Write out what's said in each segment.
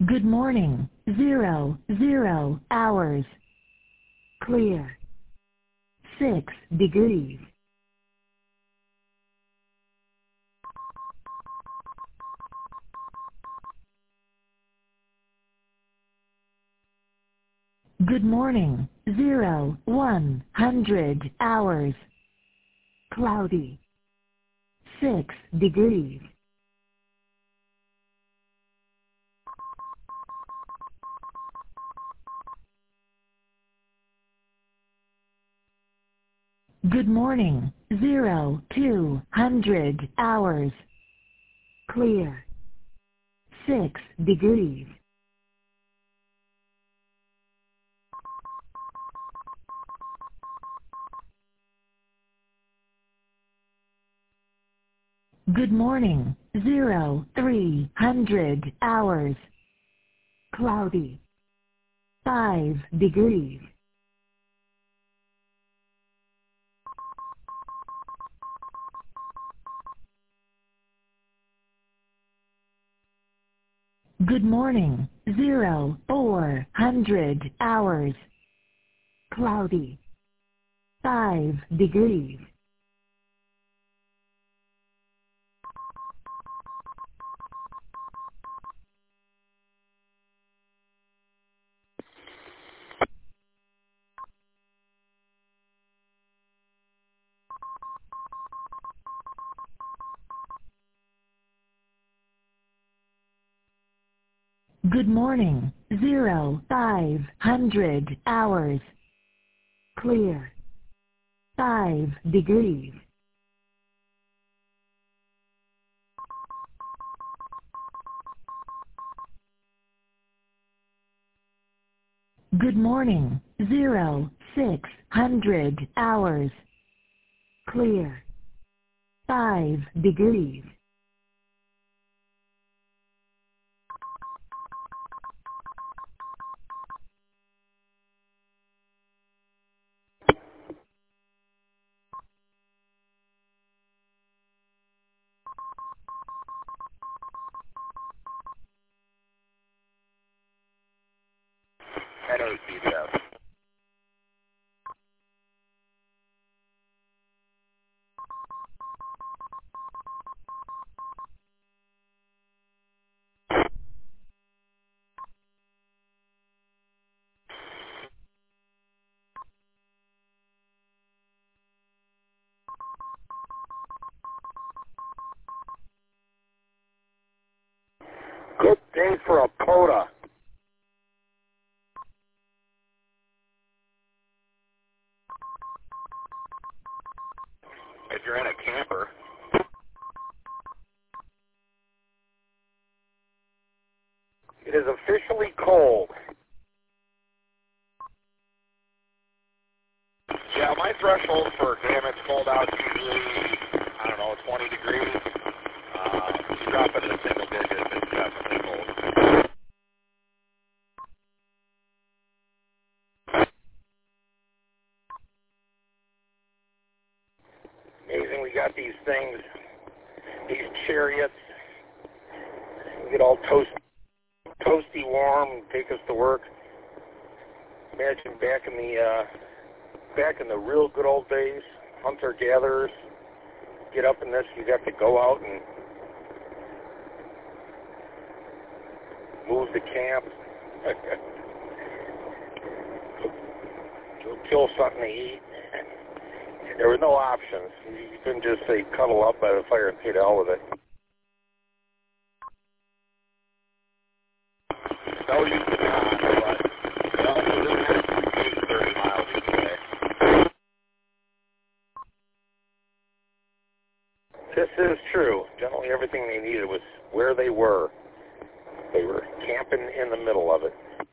Good morning. 00 hours. Clear. 6 degrees. Good morning. 100 hours. Cloudy. 6 degrees. Good morning. 200 hours. Clear. 6 degrees. Good morning. 300 hours. Cloudy. 5 degrees. Good morning. 400 hours. Cloudy. 5 degrees. Good morning. 500 hours. Clear. 5 degrees. Good morning. 600 hours. Clear. 5 degrees. NOCF. Good day for a POTA. If you're in a camper, it is officially cold. Yeah, my threshold for damn it's cold out is usually, 20 degrees. You drop it in the single digits, it's definitely cold. Amazing, we got these things, these chariots, we get all toasty warm, take us to work. Imagine back in the real good old days, hunter-gatherers, get up in this, you'd have to go out and move the camp, go kill something to eat. There were no options. You couldn't just say cuddle up by the fire and say to hell with it. Snow used to be on, but it's 30 miles each way. This is true. Generally everything they needed was where they were. They were camping in the middle of it.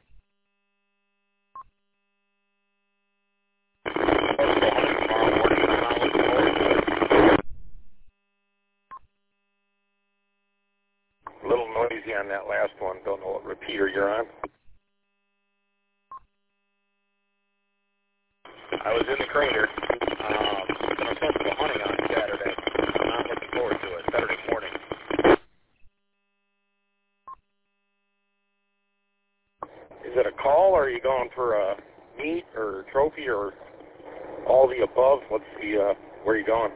A little noisy on that last one. Don't know what repeater you're on. I was in the crater. I'm supposed to go hunting on Saturday. I'm not looking forward to it. Saturday morning. Is it a call, or are you going for a meet or a trophy or all the above? What's the, where are you going?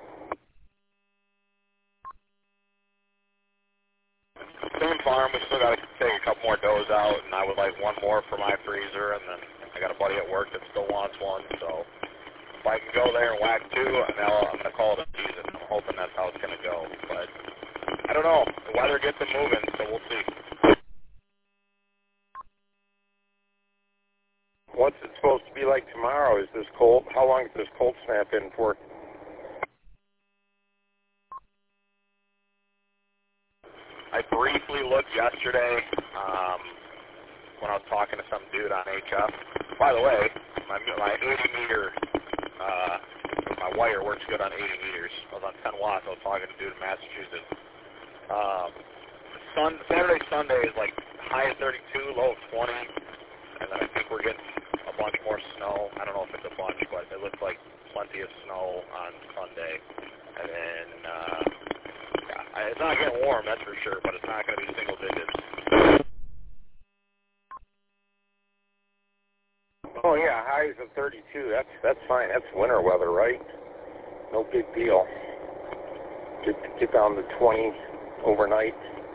Same farm. We still got to take a couple more does out, and I would like one more for my freezer, and then I got a buddy at work that still wants one, so if I can go there and whack two, and I'm going to call it a season. I'm hoping that's how it's going to go, but I don't know. The weather gets it moving, so we'll see. What's it supposed to be like tomorrow? Is this cold? How long is this cold snap in for? I briefly looked yesterday when I was talking to some dude on HF. By the way, my 80-meter, my wire works good on 80 meters. I was on 10 watts. I was talking to a dude in Massachusetts. Saturday, Sunday is like high of 32, low of 20, and then I think we're getting a bunch more snow. I don't know if it's a bunch, but it looks like plenty of snow on Sunday. And then it's not getting warm, that's for sure, but it's not going to be single digits. Oh yeah, highs of 32. That's fine. That's winter weather, right? No big deal. Get down to 20 overnight.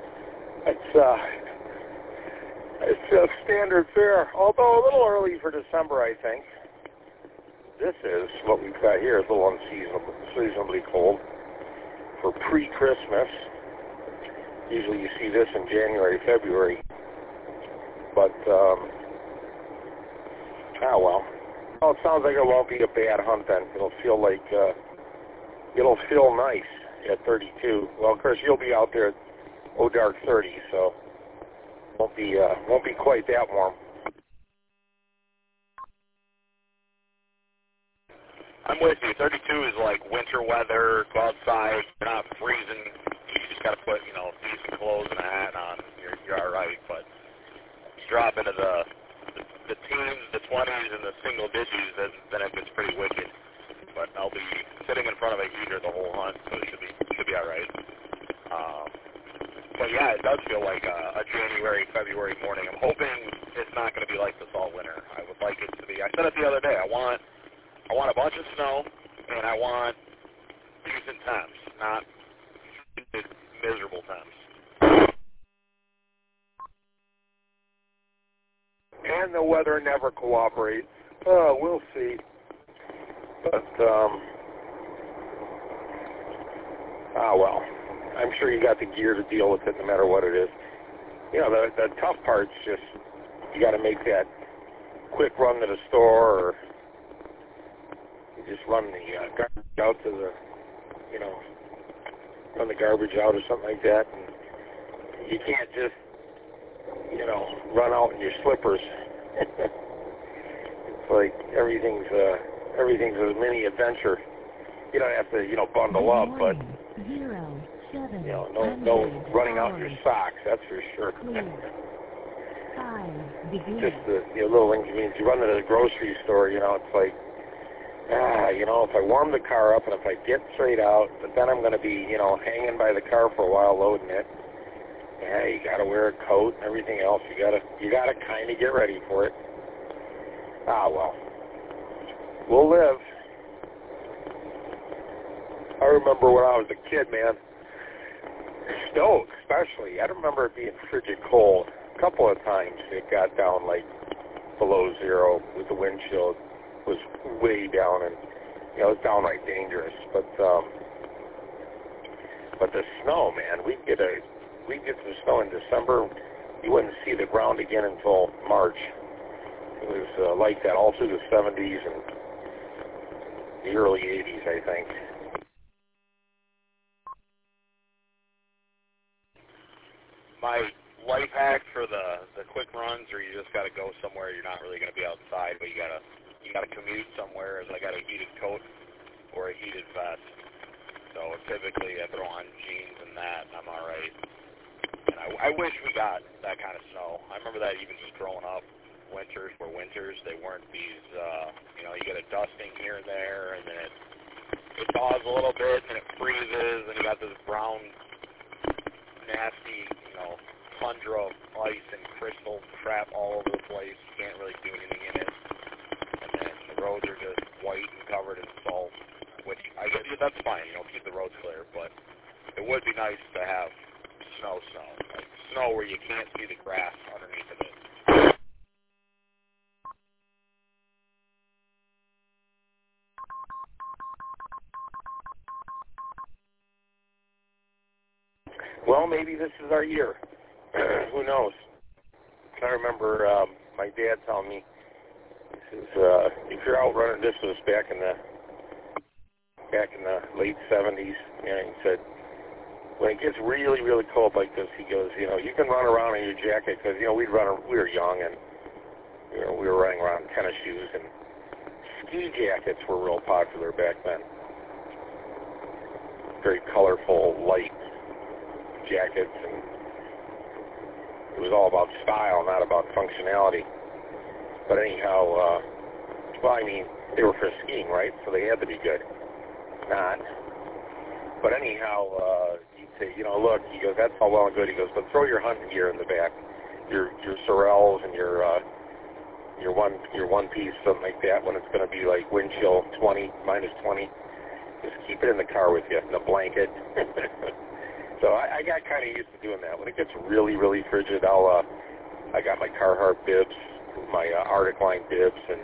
It's standard fare, although a little early for December, I think. This is what we've got here. It's a little unseasonably cold for pre-Christmas. Usually you see this in January, February. But, oh well. Well, it sounds like it won't be a bad hunt then. It'll feel like, it'll feel nice at 32. Well, of course, you'll be out there at dark 30, so won't be quite that warm. I'm with you. 32 is like winter weather. Go outside. You're not freezing. You just got to put, decent clothes and a hat on. You're all right. But you drop into the teens, the 20s, and the single digits, then it gets pretty wicked. But I'll be sitting in front of a heater the whole hunt, so it should be all right. But yeah, it does feel like a January, February morning. I'm hoping it's not going to be like this all winter. I would like it to be. I said it the other day. I want a bunch of snow, and I want decent temps, not miserable temps. And the weather never cooperates. We'll see. But, well. I'm sure you got the gear to deal with it no matter what it is. The tough part's just you got to make that quick run to the store, or you just run the garbage out to the, run the garbage out or something like that. And you can't just, run out in your slippers. It's like everything's a mini adventure. You don't have to, bundle up, but no running out in your socks, that's for sure. Just the little inconvenience. You run to the grocery store, it's like, if I warm the car up and if I get straight out, but then I'm going to be, hanging by the car for a while loading it. Yeah, you got to wear a coat and everything else. You got to kind of get ready for it. Well. We'll live. I remember when I was a kid, man. Snow, especially. I remember it being frigid cold. A couple of times it got down like below zero with the wind chill. It was way down, and it was downright dangerous. But the snow, man, we'd get the snow in December. You wouldn't see the ground again until March. It was like that all through the 70s and the early 80s, I think. My life hack for the quick runs, or you just got to go somewhere you're not really going to be outside, but you got to commute somewhere, is I got a heated coat or a heated vest. So typically I throw on jeans and that, and I'm all right. And I wish we got that kind of snow. I remember that even just growing up. Winters were winters. They weren't these, you get a dusting here and there, and then it thaws a little bit, and it freezes, and you got this brown, nasty, tundra of ice and crystal crap all over the place. can't see the grass underneath of it. Well, maybe this is our year. Who knows? I remember my dad telling me, if you're out running, this was back in the late 70s, and he said, when it gets really, really cold like this, he goes, you can run around in your jacket, because, we were young, and, we were running around in tennis shoes, and ski jackets were real popular back then. Very colorful, light jackets, and it was all about style, not about functionality. But anyhow, they were for skiing, right? So they had to be good. Not. But anyhow, he'd say, look, he goes, that's all well and good. He goes, but throw your hunting gear in the back, your Sorels and your one piece, something like that. When it's going to be like wind chill -20, just keep it in the car with you, and a blanket. So I got kind of used to doing that. When it gets really, really frigid, I got my Carhartt bibs, my Arctic Line bibs, and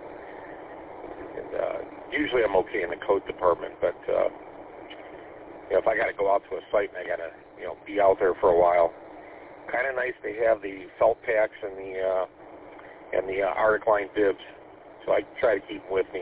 usually I'm okay in the coat department, but if I got to go out to a site and I got to be out there for a while, kind of nice to have the felt packs and the Arctic Line bibs, so I try to keep them with me.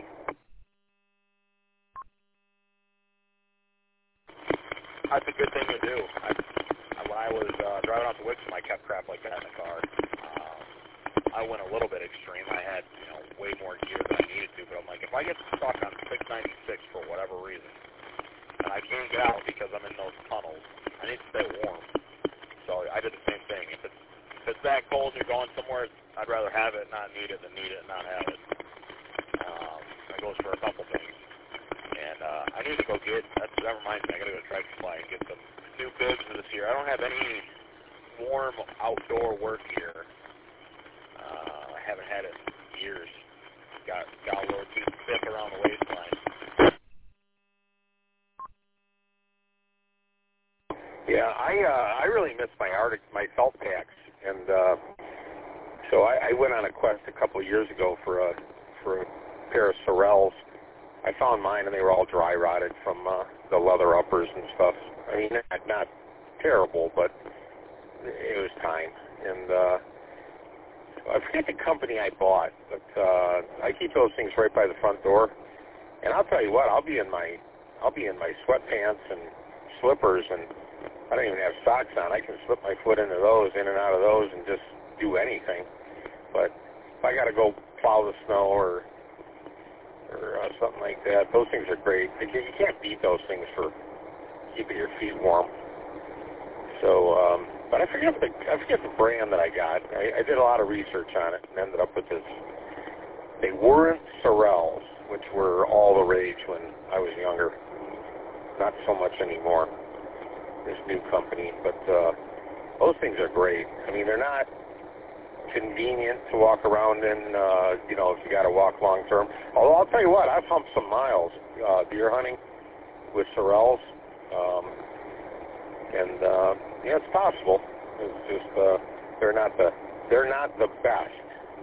That's a good thing to do. When I was driving out to Wixom, I kept crap like that in the car. I went a little bit extreme. I had way more gear than I needed to, but I'm like, if I get stuck on 696 for whatever reason, and I can't get out because I'm in those tunnels, I need to stay warm. So I did the same thing. If it's that cold and you're going somewhere, I'd rather have it and not need it than need it and not have it. That goes for a couple things. And I need to go that reminds me, I got to go to Tractor Supply and get some new bibs for this year. I don't have any warm outdoor work gear. I haven't had it in years. Got a little too thick around the waistline. Yeah, I really miss my felt packs, and so I went on a quest a couple of years ago for a pair of Sorels. I found mine, and they were all dry rotted from the leather uppers and stuff. I mean, not terrible, but it was time. And I forget the company I bought, but I keep those things right by the front door. And I'll tell you what, I'll be in my sweatpants and slippers, and I don't even have socks on. I can slip my foot into those, in and out of those, and just do anything. But if I got to go plow the snow or something like that, those things are great. You can't beat those things for keeping your feet warm. So, but I forget the brand that I got. I did a lot of research on it and ended up with this. They weren't Sorels, which were all the rage when I was younger. Not so much anymore. This new company, but those things are great. I mean, they're not convenient to walk around in, if you got to walk long term. Although I'll tell you what, I've humped some miles deer hunting with Sorels, and it's possible. It's just they're not the best.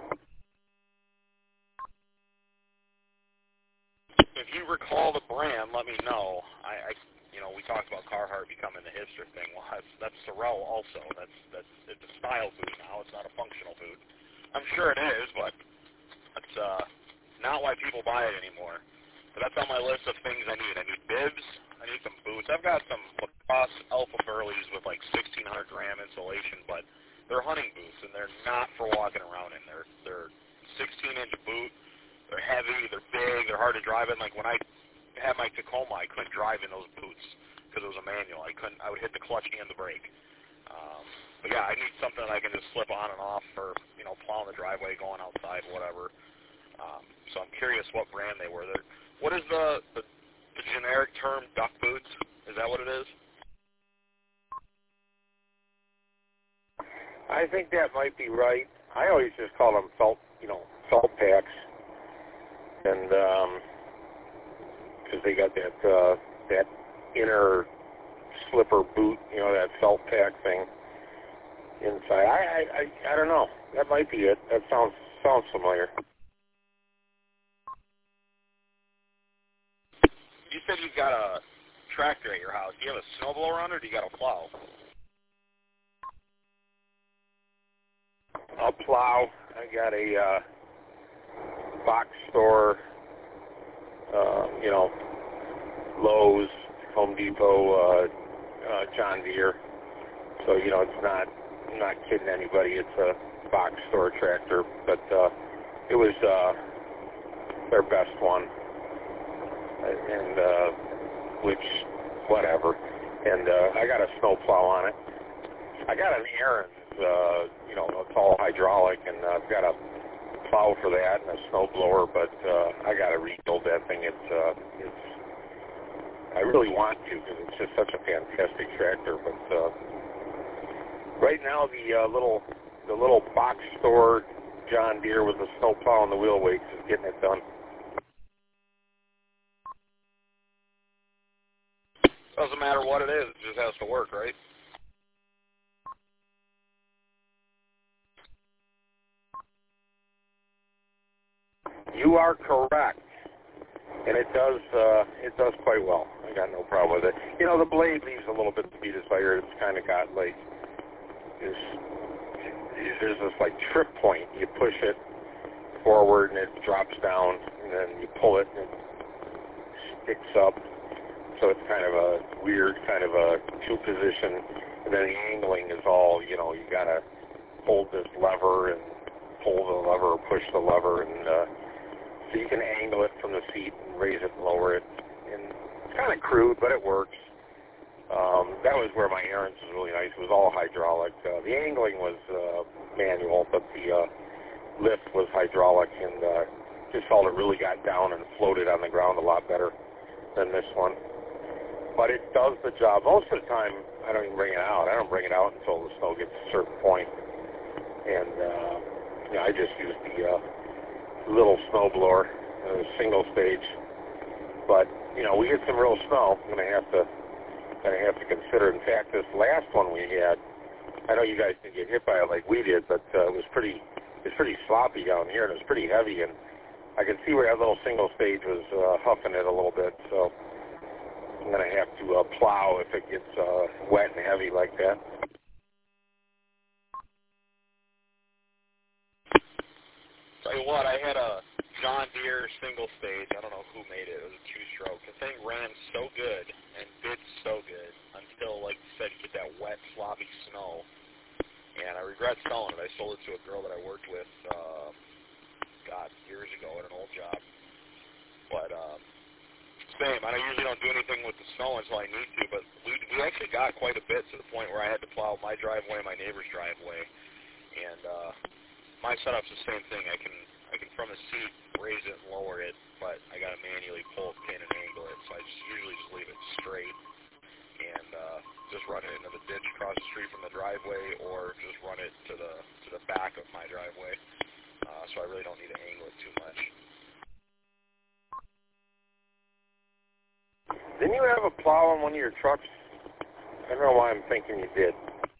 If you recall the brand, let me know. We talked about Carhartt becoming the hipster thing. Well, that's Sorel also. It's a style food now. It's not a functional food. I'm sure it is, but that's not why people buy it anymore. So that's on my list of things I need. I need bibs. I need some boots. I've got some Lacoste Alpha Burleys with like 1,600 gram insulation, but they're hunting boots, and they're not for walking around in. They're 16-inch boot. They're heavy. They're big. They're hard to drive in. Like when I had my Tacoma, I couldn't drive in those boots because it was a manual. I would hit the clutch and the brake. But yeah, I need something that I can just slip on and off for plowing the driveway, going outside, whatever. So I'm curious what brand they were. What is the generic term? Duck boots? Is that what it is? I think that might be right. I always just call them felt packs, and because they got that inner slipper boot, that felt pack thing. inside. I don't know. That might be it. That sounds familiar. You said you've got a tractor at your house. Do you have a snowblower on, or do you got a plow? A plow. I got a box store, Lowe's, Home Depot, John Deere. So, I'm not kidding anybody. It's a box store tractor, but it was their best one, and whatever. And I got a snow plow on it. I got an Ariens, it's all hydraulic, and I've got a plow for that and a snow blower, but I got to rebuild that thing. I really want to, because it's just such a fantastic tractor. But right now, the little box store John Deere with the snow plow and the wheel weights is getting it done. Doesn't matter what it is; it just has to work, right? You are correct, and it does quite well. I got no problem with it. The blade leaves a little bit to be desired. It's kind of got like there's this like trip point. You push it forward and it drops down, and then you pull it and it sticks up. So it's kind of a weird kind of a two position, and then the angling is all you got to hold this lever and pull the lever or push the lever, and so you can angle it from the seat and raise it and lower it. And it's kind of crude, but it works. That was where my Ariens was really nice. It was all hydraulic. The angling was manual, but the lift was hydraulic, and just felt it really got down and floated on the ground a lot better than this one. But it does the job. Most of the time, I don't even bring it out. I don't bring it out until the snow gets a certain point. And I just use the little snow blower, single stage. But we get some real snow. I'm gonna have to consider. In fact, this last one we had, I know you guys didn't get hit by it like we did, but it was pretty sloppy down here, and it was pretty heavy. And I could see where that little single stage was huffing it a little bit. So I'm gonna have to plow if it gets wet and heavy like that. Tell you what, I had a John Deere single stage. I don't know who made it. It was a two-stroke. The thing ran so good and did so good until, like you said, you get that wet, sloppy snow. And I regret selling it. I sold it to a girl that I worked with, years ago at an old job. But same. I usually don't do anything with the snow until I need to. But we actually got quite a bit to the point where I had to plow my driveway and my neighbor's driveway. And my setup's the same thing. I can from the seat raise it and lower it, but I got to manually pull a pin and angle it. So I usually just leave it straight and just run it into the ditch across the street from the driveway, or just run it to the back of my driveway. So I really don't need to angle it too much. Didn't you have a plow on one of your trucks? I don't know why I'm thinking you did.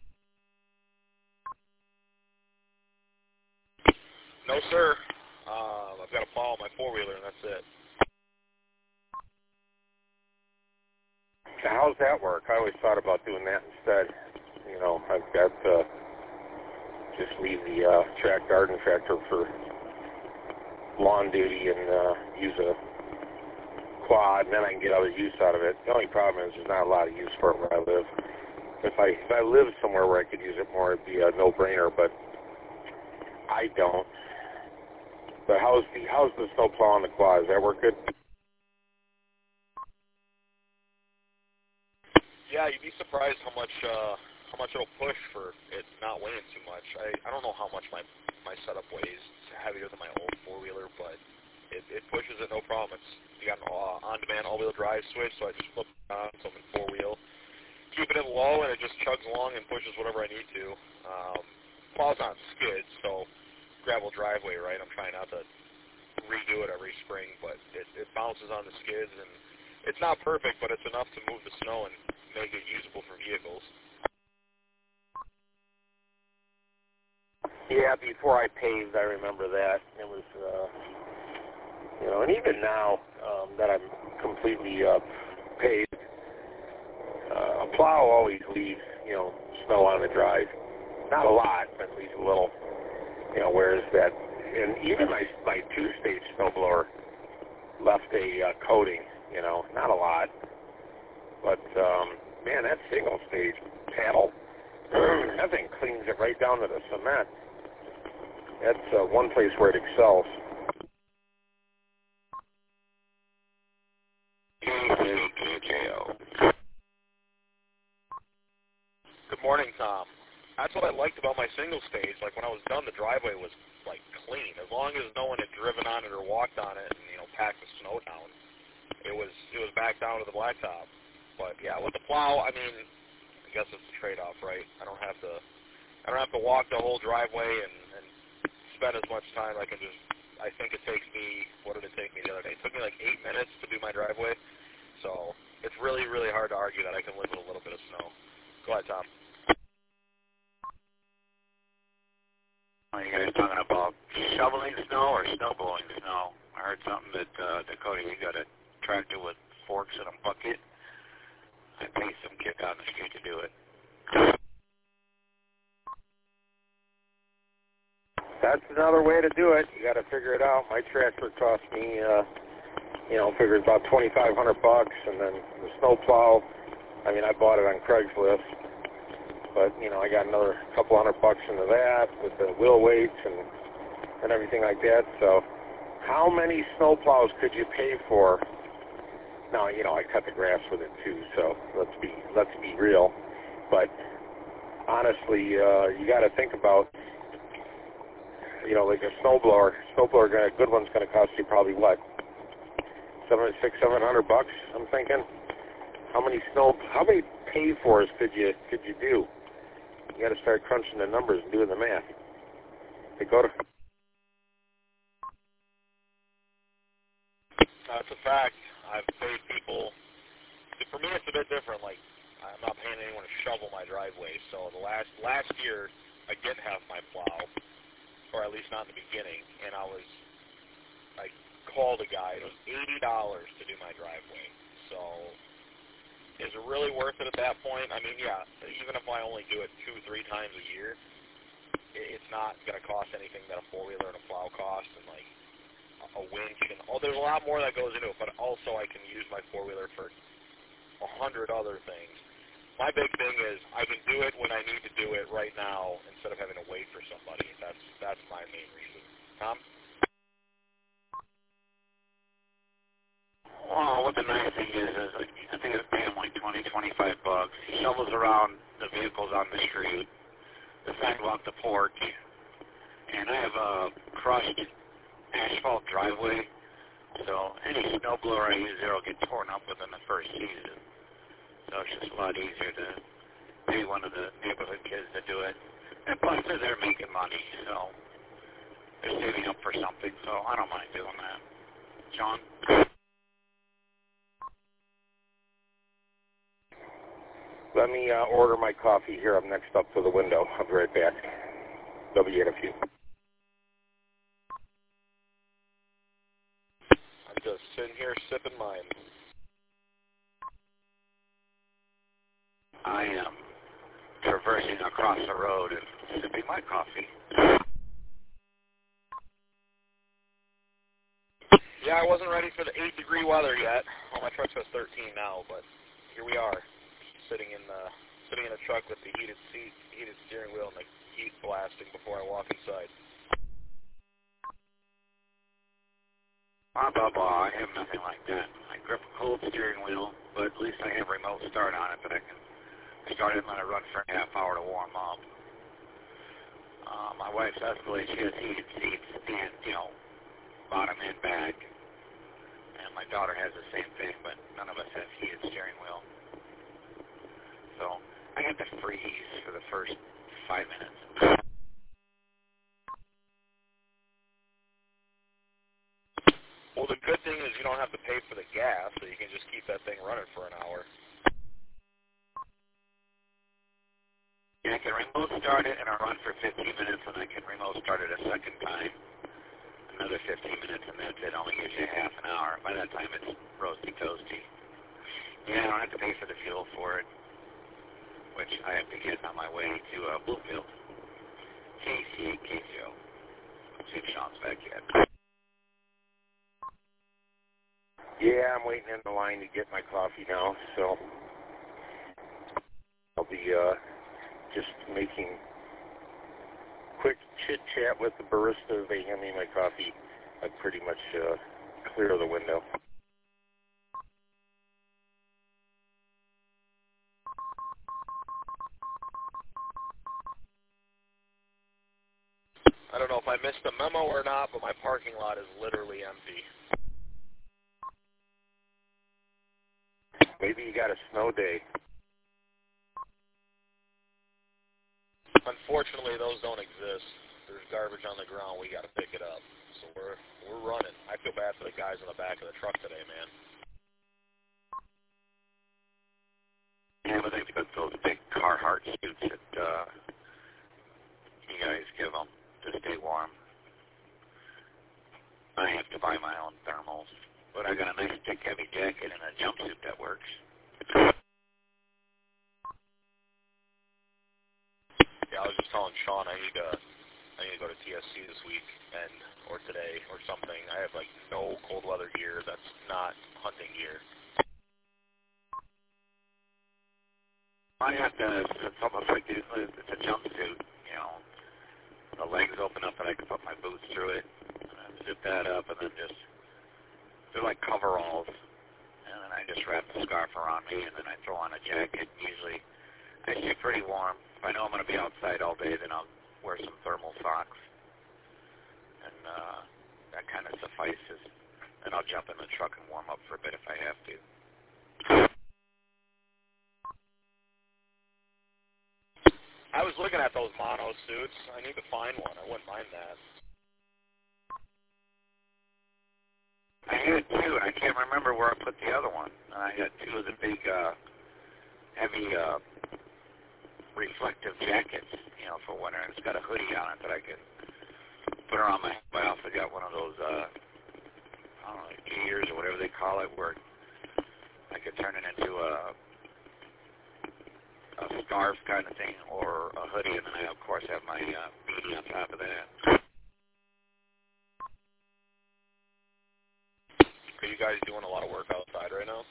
No, sir. I've got a plow on my four-wheeler, and that's it. How's that work? I always thought about doing that instead. I've got just leave the garden tractor for lawn duty and use a quad, and then I can get other use out of it. The only problem is there's not a lot of use for it where I live. If I lived somewhere where I could use it more, it'd be a no-brainer, but I don't. But how's the snow plow on the quad? Does that work good? Yeah, you'd be surprised how much it'll push for it not weighing too much. I don't know how much my setup weighs. It's heavier than my old four-wheeler, but it pushes it no problem. You got an on-demand all-wheel drive switch, so I just flip it on, so I'm in four-wheel. Keep it in low, and it just chugs along and pushes whatever I need to. Plow's on skids, so gravel driveway, right? I'm trying not to redo it every spring, but it bounces on the skids, and it's not perfect, but it's enough to move the snow and make it usable for vehicles. Yeah, before I paved, I remember that. It was, and even now that I'm completely paved, a plow always leaves, snow on the drive. Not a lot, but at least a little. Whereas that, and even my two-stage snowblower left a coating, not a lot. But, man, that single-stage paddle, that thing cleans it right down to the cement. That's one place where it excels. Good morning, Tom. That's what I liked about my single stage. Like, when I was done, the driveway was, clean. As long as no one had driven on it or walked on it and, packed the snow down, it was back down to the blacktop. But, yeah, with the plow, I mean, I guess it's a trade-off, right? I don't have to walk the whole driveway and spend as much time. I think it takes me, what did it take me the other day? It took me 8 minutes to do my driveway. So it's really, really hard to argue that I can live with a little bit of snow. Go ahead, Tom. Are you guys talking about shoveling snow or snow blowing snow? I heard something that, Dakota, you got a tractor with forks and a bucket. I paid some kid on the street to do it. That's another way to do it. You got to figure it out. My tractor cost me, figured about $2,500, and then the snow plow. I mean, I bought it on Craigslist, but I got another couple $100 into that with the wheel weights and everything like that. So, how many snow plows could you pay for? Now, I cut the grass with it too. So let's be real. But honestly, you got to think about. Like a snowblower, a good one's going to cost you probably what, $700 I'm thinking. How many pay-fors could you do? You got to start crunching the numbers and doing the math. Hey, go to. That's a fact. I've paid people. For me, it's a bit different. I'm not paying anyone to shovel my driveway. So the last year, I did have my plow. Or at least not in the beginning, and I called a guy. It was $80 to do my driveway. So, is it really worth it at that point? I mean, yeah, even if I only do it 2-3 times a year, it's not going to cost anything that a four-wheeler and a plow cost, and a winch, and there's a lot more that goes into it. But also, I can use my four-wheeler for 100 other things. My big thing is I can do it when I need to do it right now instead of having to wait for somebody. That's my main reason. Tom? Well, what the nice thing is I think it's paying $20-25. He shovels around the vehicles on the street, the sidewalk, the porch, and I have a crushed asphalt driveway, so any snowblower I use there will get torn up within the first season. So it's just a lot easier to pay one of the neighborhood kids to do it. And plus, they're making money, so they're saving up for something, so I don't mind doing that. John? Let me order my coffee here. I'm next up to the window. I'll be right back. They'll be in a few. I'm just sitting here sipping mine. I am traversing across the road and sipping my coffee. Yeah, I wasn't ready for the 8-degree weather yet. Well, my truck says 13 now, but here we are, sitting in a truck with the heated seat, heated steering wheel, and the heat blasting before I walk inside. Blah, blah, blah. I have nothing like that. I grip a cold steering wheel, but at least I have remote start on it that I can start it and let it run for a half hour to warm up. My wife's Escalade, she has heated seats and, bottom and back. And my daughter has the same thing, but none of us have heated steering wheel. So I get to freeze for the first 5 minutes. Well, the good thing is you don't have to pay for the gas, so you can just keep that thing running for an hour. Yeah, I can remote start it and I run for 15 minutes, and I can remote start it a second time, another 15 minutes, and that's it. Only gives you half an hour. By that time, it's roasty toasty. Yeah, I don't have to pay for the fuel for it, which I have to get on my way to Bluefield. KCO. See if Sean's back yet. Yeah, I'm waiting in the line to get my coffee now, so I'll be just making quick chit-chat with the barista. If they hand me my coffee, I'd pretty much clear the window. I don't know if I missed the memo or not, but my parking lot is literally empty. Maybe you got a snow day. Unfortunately, those don't exist. There's garbage on the ground. We got to pick it up. So we're running. I feel bad for the guys in the back of the truck today, man. Yeah, but they've got those big Carhartt suits that you guys give them to stay warm. I have to buy my own thermals, but I got a nice thick heavy jacket and a jumpsuit that works. Yeah, I was just telling Sean I need to go to TSC this week or today or something. I have like no cold weather gear that's not hunting gear. I have to. It's almost like it's a jumpsuit, you know. The legs open up and I can put my boots through it, and zip that up, and then they're like coveralls, and then I just wrap the scarf around me, and then I throw on a jacket. Usually, I stay pretty warm. If I know I'm going to be outside all day, then I'll wear some thermal socks, and that kind of suffices. Then I'll jump in the truck and warm up for a bit if I have to. I was looking at those mono suits. I need to find one. I wouldn't mind that. I had two, and I can't remember where I put the other one. I had two of the big, heavy, reflective jackets, you know, for winter. And it's got a hoodie on it that I can put around my head. I also got one of those, I don't know, ears or whatever they call it, where I could turn it into a scarf kind of thing, or a hoodie, and then I, of course, have my beanie on top of that. Are you guys doing a lot of work outside right now?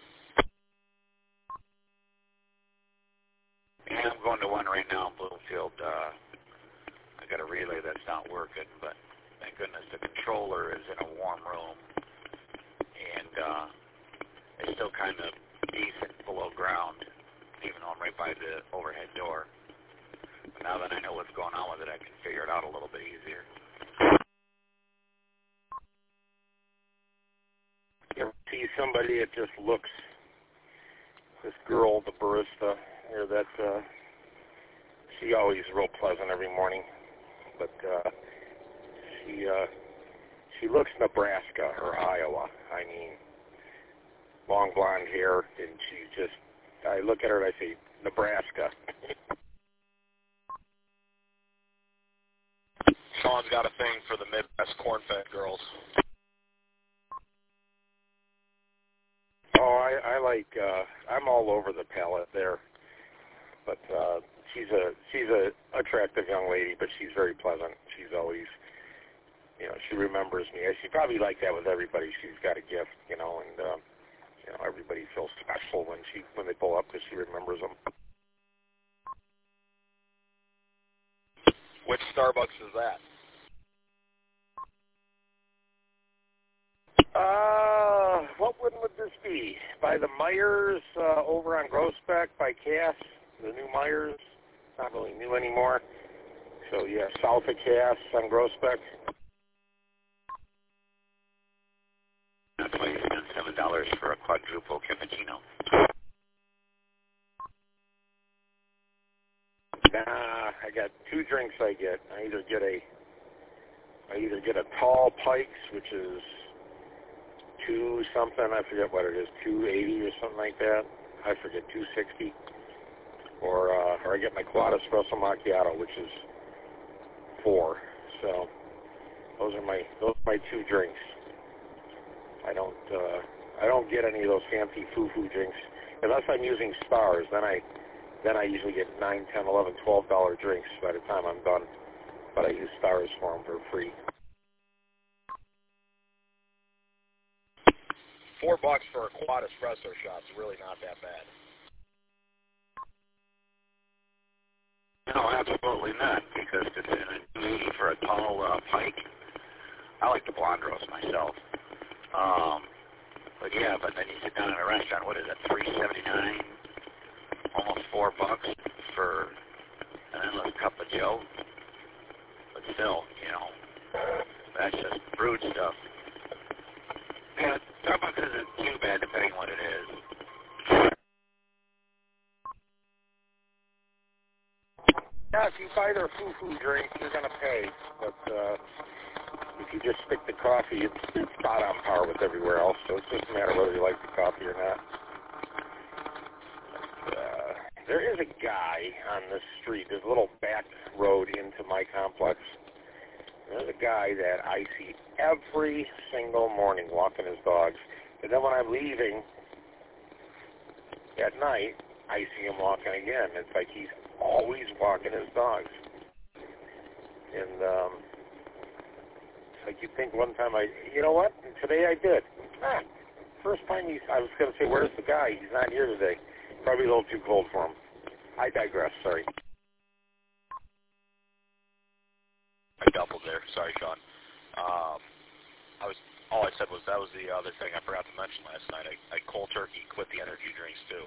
Yeah, I'm going to one right now in Bloomfield. I got a relay that's not working, but thank goodness the controller is in a warm room, and it's still kind of decent below ground, even though I'm right by the overhead door. But now that I know what's going on with it, I can figure it out a little bit easier. You ever see somebody that just looks, this girl, the barista, you know, that she always real pleasant every morning, but she looks Nebraska or Iowa. I mean, long blonde hair, and she's just, I look at her and I say, Nebraska. Sean's got a thing for the Midwest corn-fed girls. Oh, I like, I'm all over the palette there, but she's a attractive young lady, but she's very pleasant. She's always, you know, she remembers me. She probably like that with everybody. She's got a gift, you know, and you know, everybody feels special when they pull up because she remembers them. Which Starbucks is that? What one would this be? By the Myers, over on Groesbeck, by Cass, the new Myers. Not really new anymore. So, yeah, south of Cass on Groesbeck. That's why you spend $7 for a quadruple cappuccino. Nah, I got two drinks I get. I either get a tall Pikes, which is $2 something, I forget what it is, $2.80 or something like that. I forget, $2.60. or I get my quad espresso macchiato, which is 4. So those are my two drinks. I don't get any of those fancy foo-foo drinks unless I'm using Stars. Then I usually get $9, $10, $11, $12 drinks by the time I'm done. But I use Stars for them for free. $4 for a quad espresso shot's really not that bad. No, absolutely not, because it's in a need for a tall pike. I like the blonde roast myself. But then you sit down at a restaurant, what is it, $3.79? Almost $4 for an endless cup of Joe. But still, that's just brewed stuff. Yeah, Starbucks isn't too bad depending on what it is. Yeah, if you buy their foo-foo drink, you're going to pay. But if you just stick to coffee, it's about on par with everywhere else. So it's just a matter of whether you like the coffee or not. There is a guy on this street. There's a little back road into my complex. There's a guy that I see every single morning walking his dogs. And then when I'm leaving at night, I see him walking again. It's like he's always walking his dogs. And it's like you think one time you know what? Today I did. First time I was going to say, where's the guy? He's not here today. Probably a little too cold for him. I digress, sorry. I doubled there. Sorry, Sean. All I said was that was the other thing I forgot to mention last night. I cold turkey quit the energy drinks too.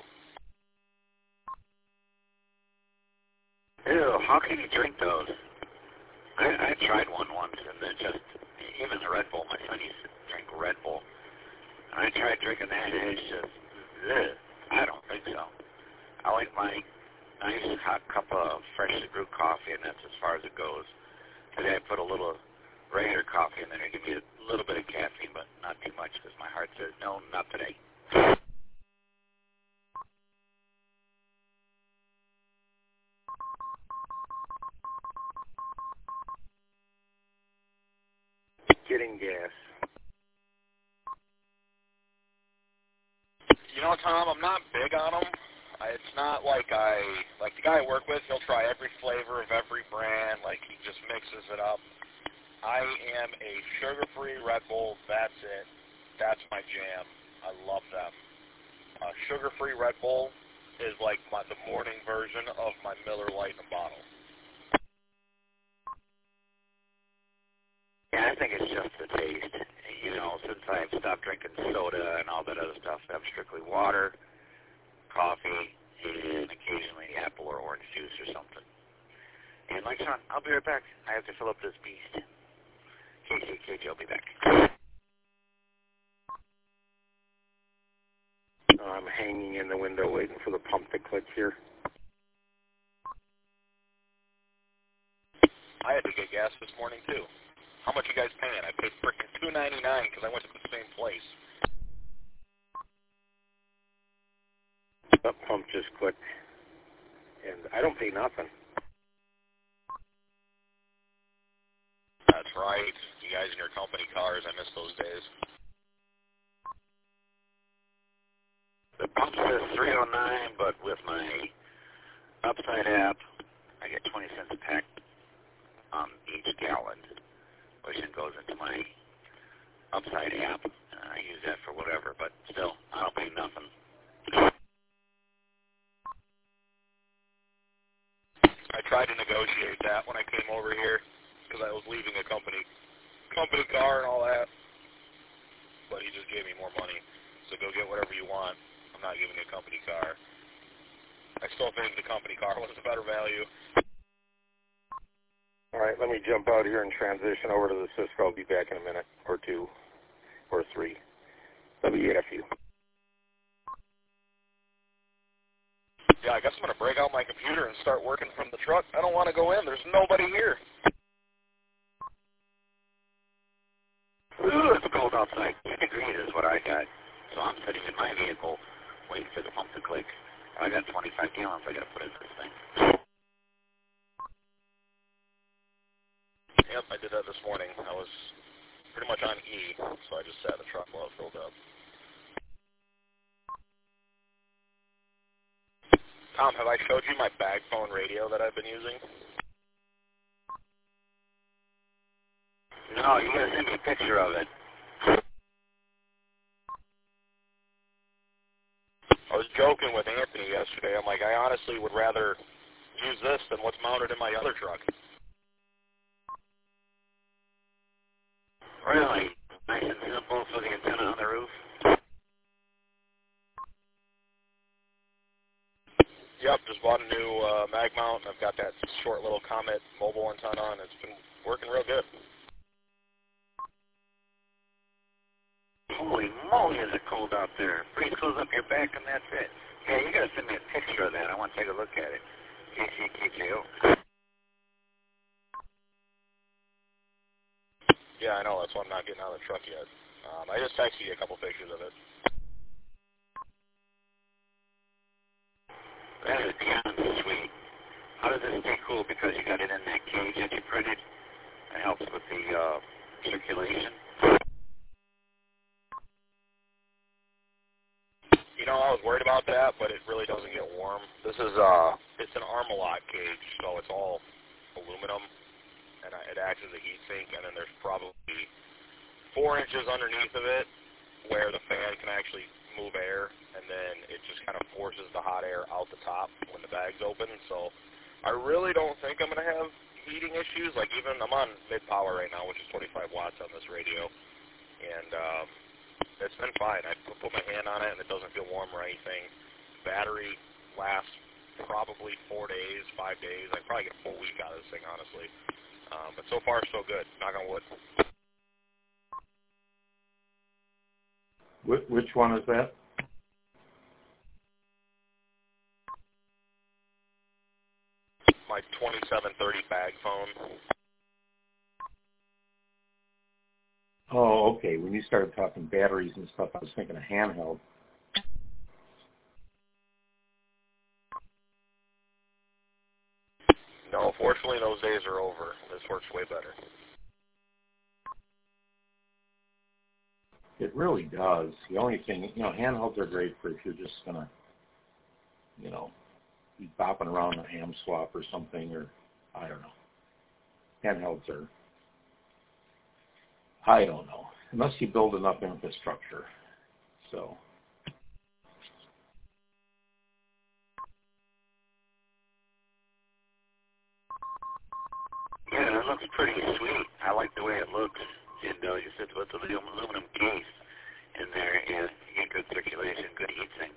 Ew, how can you drink those? I tried one once, and then even the Red Bull, my son used to drink Red Bull, and I tried drinking that, and it's just, I don't think so. I like my nice hot cup of freshly brewed coffee, and that's as far as it goes. Today I put a little regular coffee in there to give me a little bit of caffeine, but not too much, because my heart says, no, not today. Getting gas. You know, Tom, I'm not big on them. It's not like the guy I work with, he'll try every flavor of every brand, like he just mixes it up. I am a sugar-free Red Bull, that's it. That's my jam. I love them. Sugar-free Red Bull is like the morning version of my Miller Lite in a bottle. Yeah, I think it's just the taste. Since I've stopped drinking soda and all that other stuff, I'm strictly water, coffee, and occasionally apple or orange juice or something. And like Sean, I'll be right back. I have to fill up this beast. KJ, I'll be back. I'm hanging in the window waiting for the pump to click here. I had to get gas this morning, too. How much you guys paying? I paid frickin' $2.99 because I went to the same place. That pump just clicked. And I don't pay nothing. That's right. You guys in your company cars, I miss those days. The pump says $3.09, but with my Upside app, I get 20 cents a pack on each gallon, which then goes into my Upside app. I use that for whatever, but still, I don't pay nothing. I tried to negotiate that when I came over here because I was leaving a company car and all that, but he just gave me more money. So go get whatever you want. I'm not giving you a company car. I still think the company car was a better value. All right, let me jump out here and transition over to the Cisco. I'll be back in a minute or two or three. WFU. Yeah, I guess I'm going to break out my computer and start working from the truck. I don't want to go in. There's nobody here. Ooh, it's cold outside. 10 degrees is what I got. So I'm sitting in my vehicle waiting for the pump to click. I got 25 gallons I got to put in this thing. Yep, I did that this morning. I was pretty much on E, so I just sat in the truck while it filled up. Tom, have I showed you my bag phone radio that I've been using? No, you got to send me a picture of it. I was joking with Anthony yesterday. I'm like, I honestly would rather use this than what's mounted in my other truck. Really? Nice and simple for the antenna on the roof? Yep, just bought a new mag mount, and I've got that short little Comet mobile antenna, and it's been working real good. Holy moly, is it cold out there. Breeze goes up your back, and that's it. Yeah, you got to send me a picture of that. I want to take a look at it. KCKJO. Yeah, I know. That's why I'm not getting out of the truck yet. I just texted you a couple pictures of it. That is beyond sweet. How does this stay cool? Because you got it in that cage that you printed. It helps with the circulation. You know, I was worried about that, but it really doesn't get warm. This is it's an Armalot cage, so it's all aluminum, and it acts as a heat sink. And then there's probably 4 inches underneath of it where the fan can actually move air, and then it just kind of forces the hot air out the top when the bag's open. So I really don't think I'm going to have heating issues. Like, even I'm on mid-power right now, which is 25 watts on this radio, and it's been fine. I put my hand on it, and it doesn't feel warm or anything. Battery lasts probably 4 days, 5 days. I probably get a full week out of this thing, honestly. But so far, so good. Knock on wood. Which one is that? My 2730 bag phone. Oh, okay. When you started talking batteries and stuff, I was thinking of handheld. No, fortunately, those days are over. This works way better. It really does. The only thing, handhelds are great for if you're just going to, be bopping around a ham swap or something, or I don't know. Handhelds are, I don't know, unless you build enough infrastructure. So. Yeah, it looks pretty sweet. I like the way it looks. And you said with the aluminum case in there, and you get good circulation, good heat sink.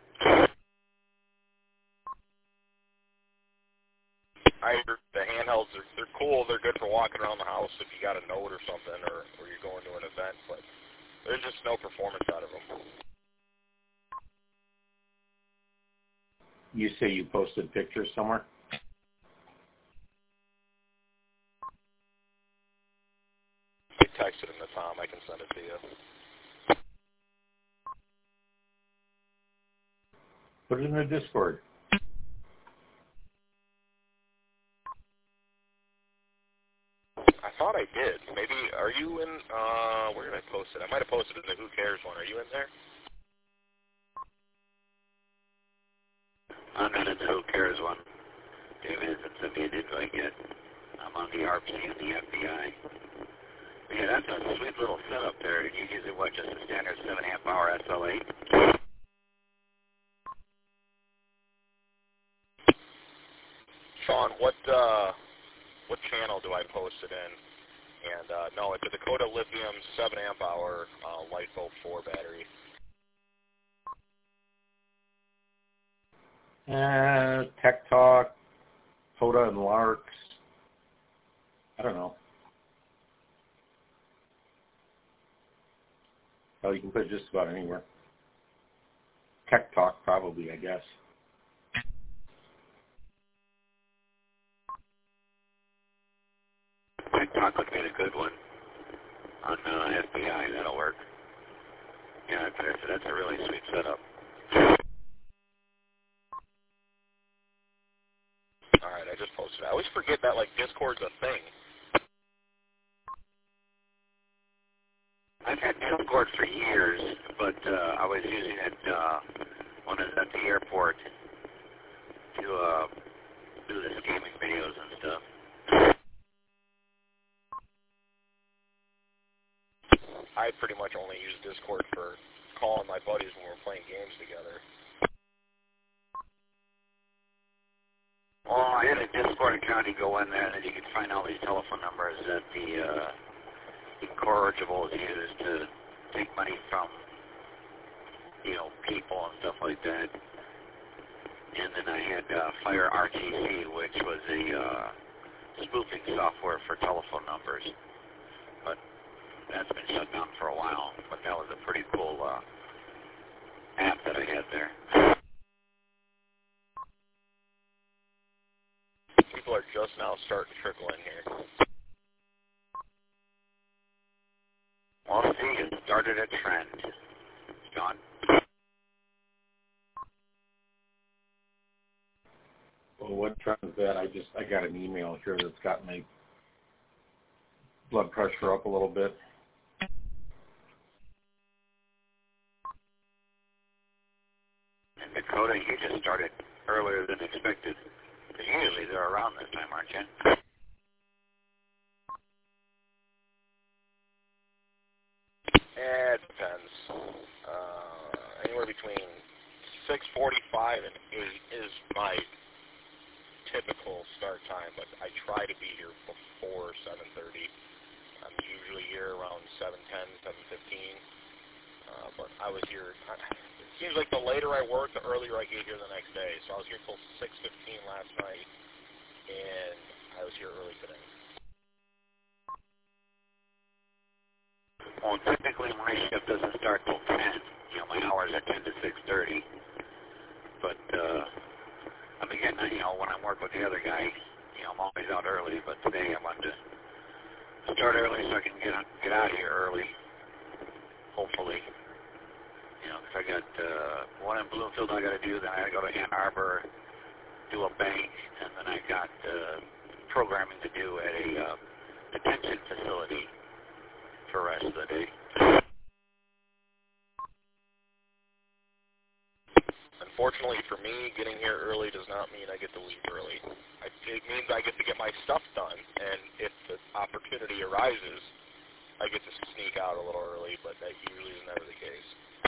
The handhelds, they're cool. They're good for walking around the house if you got a note or something, or you're going to an event, but there's just no performance out of them. You say you posted pictures somewhere? I texted them to Tom. I can send it to you. Put it in the Discord. I thought I did. Maybe, are you in, where did I post it? I might have posted it in the Who Cares one. Are you in there? I'm not in the Who Cares one. David hasn't sent me an invite yet. I'm on the RP and the FBI. Yeah, that's a sweet little setup there. You use it, what, just a standard 7-amp hour SL8? Sean, what channel do I post it in? And no, it's a Dakota Lithium 7-amp hour LiFePO 4 battery. Tech Talk, Coda and Larks. I don't know. Well, you can put it just about anywhere. Tech Talk, probably, I guess. Tech Talk would be a good one. On FBI, that'll work. Yeah, that's a really sweet setup. announcement. I always forget that, like, Discord's a thing. I've had Discord for years, but I was using it when I was at the airport to do the gaming videos and stuff. I pretty much only use Discord for calling my buddies when we're playing games together. Well, I had a Discord account. You go in there, and then you can find all these telephone numbers that the incorrigibles use to take money from, people and stuff like that. And then I had Fire RTC, which was a spoofing software for telephone numbers. But that's been shut down for a while. But that was a pretty cool app that I had there. People are just now starting to trickle in here. Well, see, it started a trend. John? Well, what trend is that? I got an email here that's got my blood pressure up a little bit. And Dakota, you just started earlier than expected. Because usually they're around this time, aren't you? It depends. Anywhere between 6:45 and 8 is my typical start time, but I try to be here before 7:30. I'm usually here around 7:10, 7:15. But I was here. It seems like the later I work, the earlier I get here the next day. So I was here till 6:15 last night, and I was here early today. Well, technically my shift doesn't start till 10. My hours are 10 to 6:30. But I begin, when I work with the other guy, I'm always out early. But today I wanted to start early so I can get out of here early. Hopefully, because I got one in Bloomfield I got to do. Then I got to go to Ann Arbor, do a bank, and then I got programming to do at a detention facility for the rest of the day. Unfortunately for me, getting here early does not mean I get to leave early. It means I get to get my stuff done, and if the opportunity arises, I get to sneak out a little early, but that usually is never the case.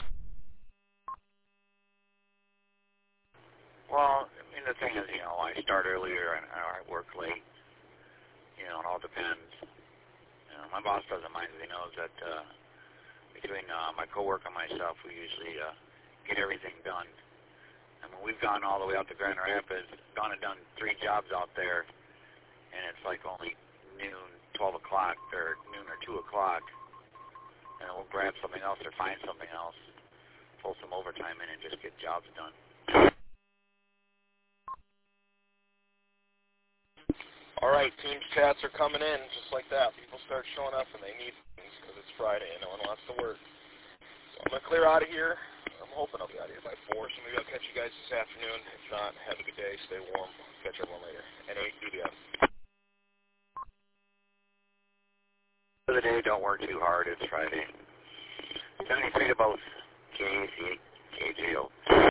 Well, the thing is, I start earlier and I work late. It all depends. My boss doesn't mind. He knows that between my coworker and myself, we usually get everything done. I mean, we've gone all the way out to Grand Rapids, gone and done 3 jobs out there, and it's like only noon, 12 o'clock, or noon or 2 o'clock, and we'll grab something else or find something else, pull some overtime in, and just get jobs done. All right, Teams chats are coming in just like that. People start showing up, and they need things because it's Friday and no one wants to work. So I'm going to clear out of here. I'm hoping I'll be out of here by 4, so maybe I'll catch you guys this afternoon. If not, have a good day. Stay warm. Catch everyone later. N8 DBM. For the day, don't work too hard. It's Friday. 73 to both. KAC, KJO.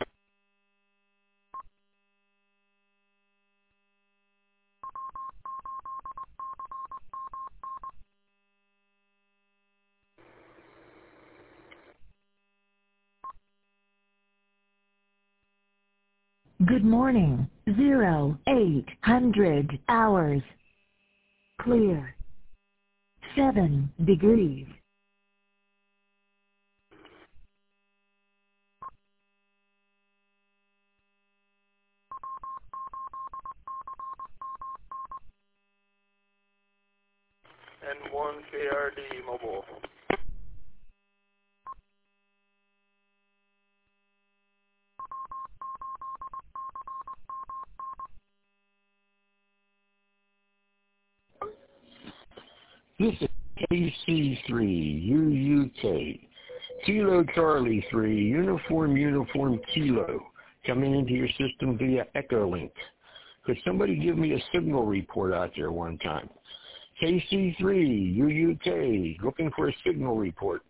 Good morning. 0800 hours. Clear. 7 degrees. N1 KRD mobile. This is KC3 UUK. Kilo Charlie 3, Uniform Kilo, coming into your system via Echolink. Could somebody give me a signal report out there one time? KC3, UUK, looking for a signal report.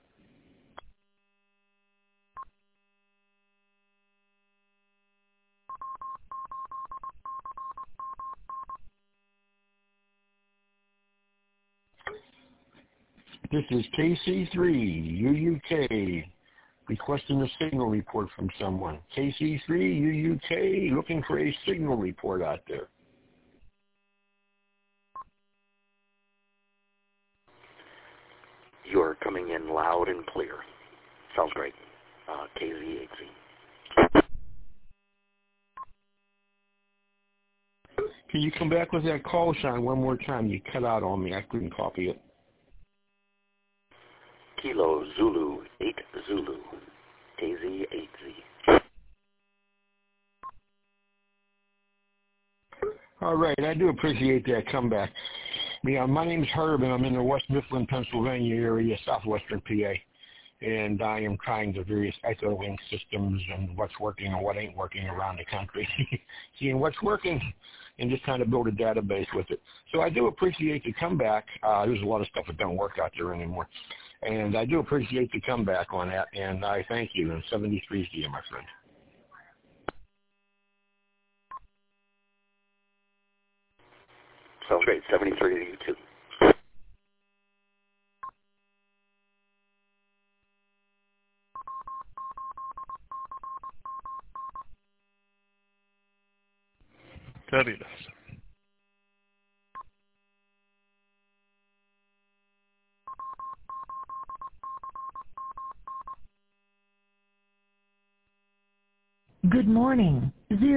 This is KC3, UUK, requesting a signal report from someone. KC3, UUK, looking for a signal report out there. You're coming in loud and clear. Sounds great. KZ8Z. Can you come back with that call sign one more time? You cut out on me. I couldn't copy it. Kilo Zulu 8 Zulu. KZ8Z. All right, I do appreciate that comeback. Yeah, my name's Herb, and I'm in the West Mifflin, Pennsylvania area, southwestern PA, and I am trying the various Echolink systems and what's working and what ain't working around the country, seeing what's working, and just kind of build a database with it. So I do appreciate the comeback. There's a lot of stuff that don't work out there anymore, and I do appreciate the comeback on that, and I thank you. And 73 to you, my friend. Sounds great. 73 to you, too. Fabulous. Good morning.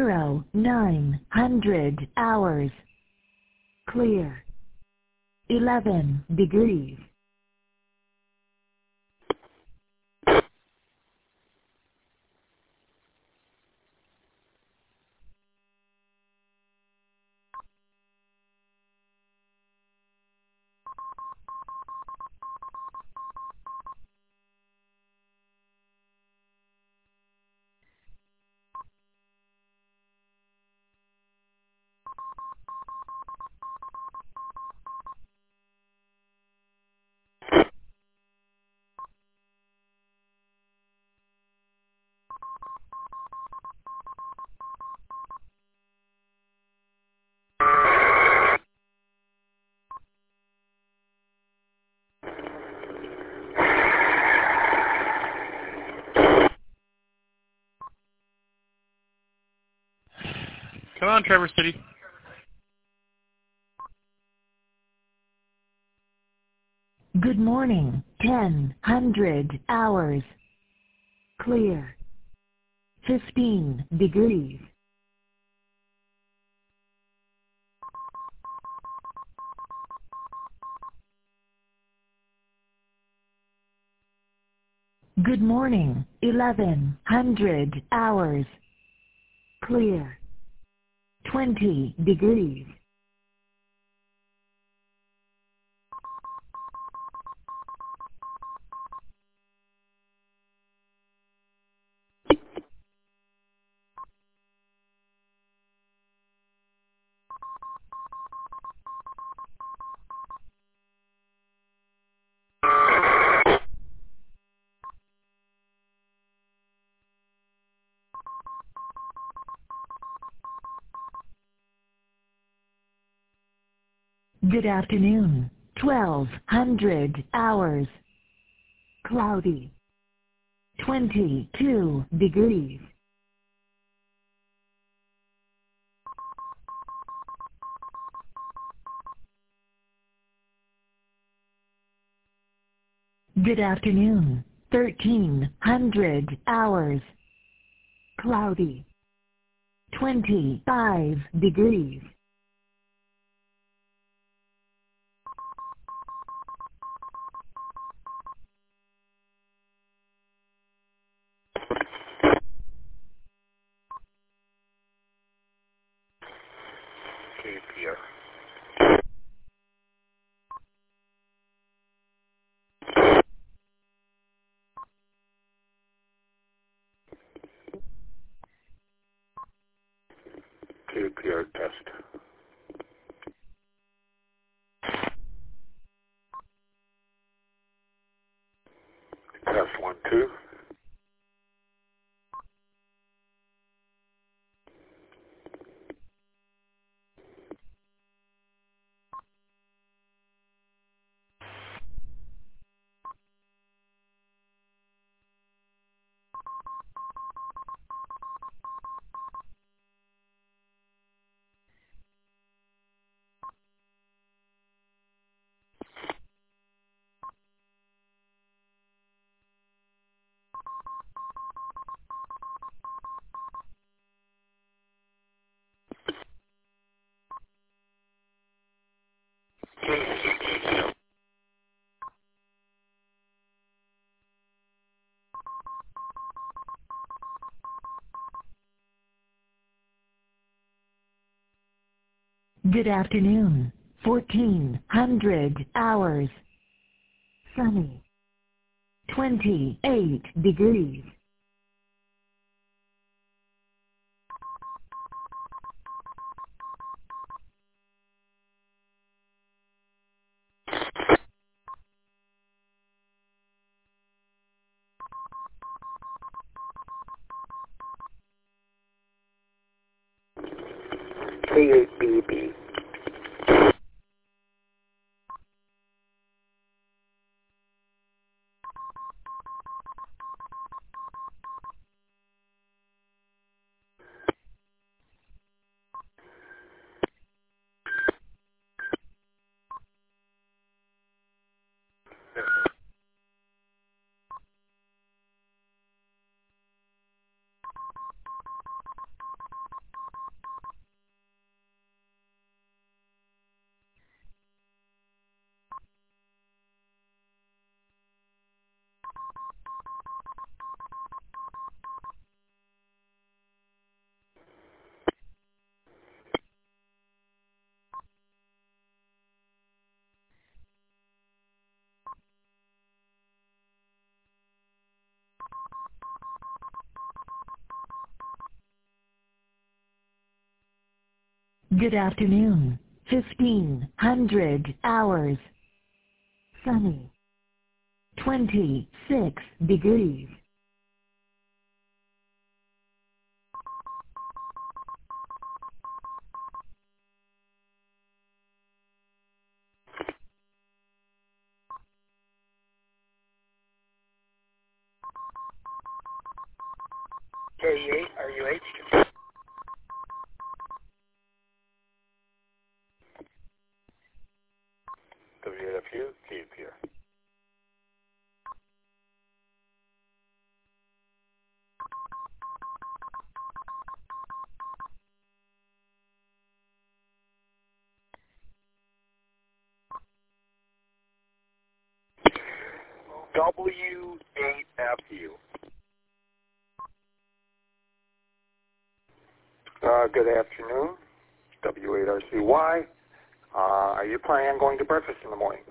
0900 hours. Clear. 11 degrees. Come on, Traverse City. Good morning. 1000 hours. Clear. 15 degrees. Good morning. 1100 hours. Clear. 20 degrees. Good afternoon. 1200 hours. Cloudy. 22 degrees. Good afternoon. 1300 hours. Cloudy. 25 degrees. Okay, Pierre. Okay, PR test. Test 1, 2. Good afternoon. 1400 hours. Sunny. 28 degrees. K8BB. Good afternoon. 1500 hours. Sunny. 26 degrees. K8, RUH. WFU, keep here. W8FU. Good afternoon. W8RCY. Are you planning on going to breakfast in the morning?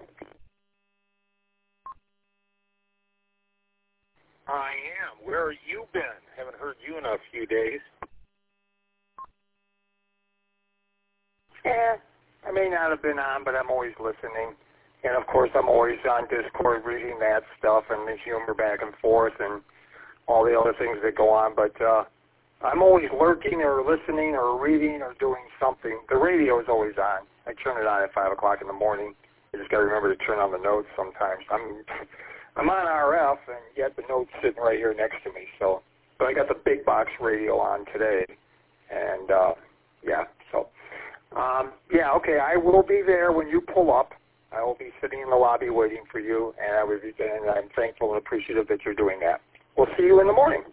I am. Where have you been? Haven't heard you in a few days. I may not have been on, but I'm always listening. And, of course, I'm always on Discord reading that stuff and the humor back and forth and all the other things that go on. But I'm always lurking or listening or reading or doing something. The radio is always on. I turn it on at 5 o'clock in the morning. You just got to remember to turn on the notes sometimes. I'm on RF, and yet the note's sitting right here next to me. So, but I got the big box radio on today. And, okay, I will be there when you pull up. I will be sitting in the lobby waiting for you, and I'm thankful and appreciative that you're doing that. We'll see you in the morning.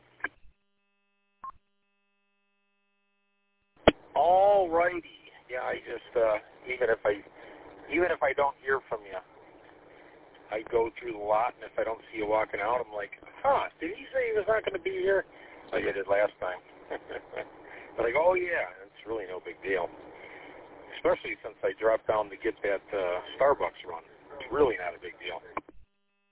All righty. Yeah, I just even if I don't hear from you, I go through the lot, and if I don't see you walking out, I'm like, did he say he was not going to be here? Like I did last time. I'm like, oh yeah, it's really no big deal. Especially since I dropped down to get that Starbucks run. It's really not a big deal.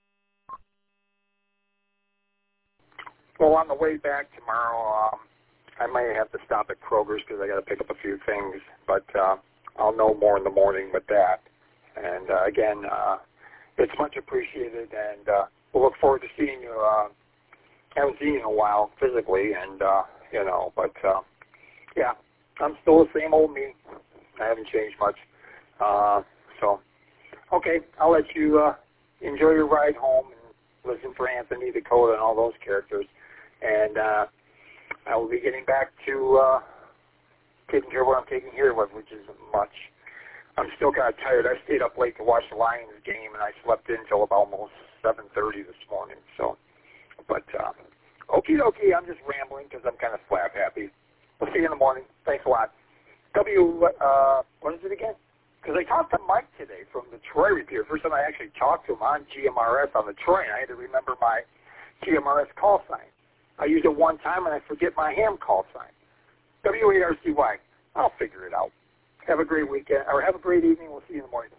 Well, on the way back tomorrow, I might have to stop at Kroger's because I got to pick up a few things, but I'll know more in the morning with that. And again, it's much appreciated, and we'll look forward to seeing you. Haven't seen you in a while physically, and but yeah, I'm still the same old me. I haven't changed much. So, okay, I'll let you enjoy your ride home and listen for Anthony, Dakota, and all those characters. And I will be getting back to taking care of what I'm taking care of, which isn't much. I'm still kind of tired. I stayed up late to watch the Lions game, and I slept in until about almost 7:30 this morning. So, but okie dokie, I'm just rambling because I'm kind of slap happy. We'll see you in the morning. Thanks a lot. What is it again? Because I talked to Mike today from the Troy Repeater. First time I actually talked to him on GMRS on the Troy, and I had to remember my GMRS call sign. I use it one time, and I forget my ham call sign. W-A-R-C-Y. I'll figure it out. Have a great weekend, or have a great evening. We'll see you in the morning.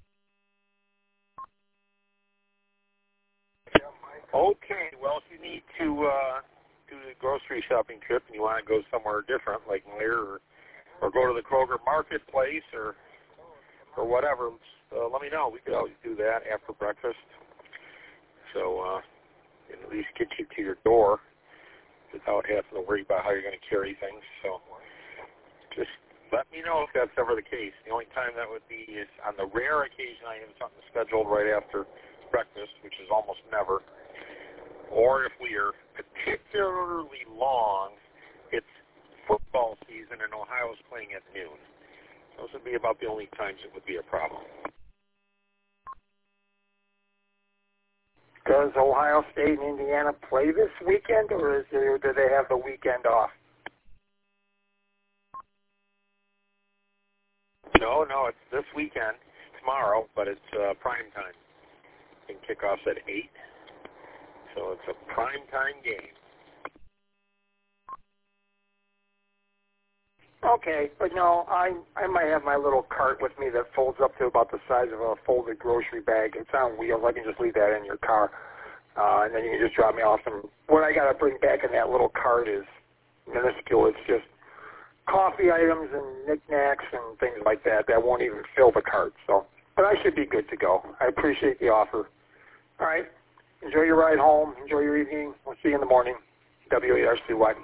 Okay, well, if you need to do the grocery shopping trip and you want to go somewhere different, like Meijer or go to the Kroger Marketplace or whatever, let me know. We could always do that after breakfast. So at least get you to your door without having to worry about how you're going to carry things. So just let me know if that's ever the case. The only time that would be is on the rare occasion I have something scheduled right after breakfast, which is almost never. Or if we are particularly long, it's football season and Ohio's playing at noon. Those would be about the only times it would be a problem. Does Ohio State and Indiana play this weekend, or do they have the weekend off? No, it's this weekend, tomorrow, but it's prime time. And kickoff's at 8, so it's a prime time game. Okay, but no, I might have my little cart with me that folds up to about the size of a folded grocery bag. It's on wheels. I can just leave that in your car, and then you can just drop me off. And what I got to bring back in that little cart is minuscule. It's just coffee items and knickknacks and things like that won't even fill the cart. So, but I should be good to go. I appreciate the offer. All right, enjoy your ride home. Enjoy your evening. We'll see you in the morning. W-A-R-C-Y.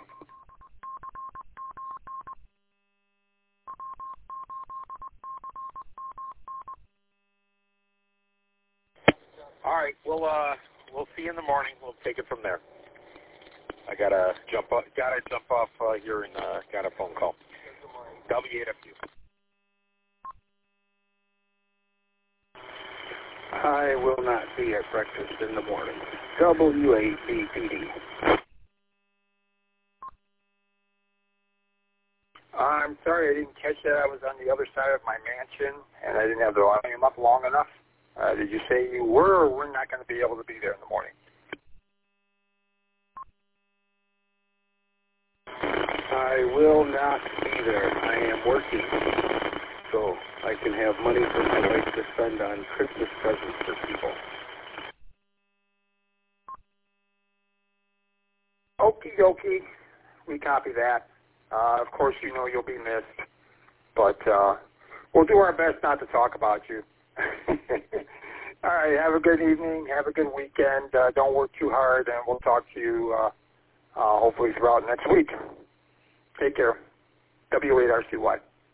All right, we'll see you in the morning. We'll take it from there. I gotta jump off here and got a phone call. W8FU. I will not be at breakfast in the morning. W8BPD. I'm sorry I didn't catch that. I was on the other side of my mansion, and I didn't have the volume up long enough. Did you say you were or were not going to be able to be there in the morning? I will not be there. I am working, so I can have money for my wife to spend on Christmas presents for people. Okie dokie. We copy that. Of course, you know you'll be missed, but we'll do our best not to talk about you. All right, have a good evening. Have a good weekend. Don't work too hard, and we'll talk to you hopefully throughout next week. Take care. W8RCY.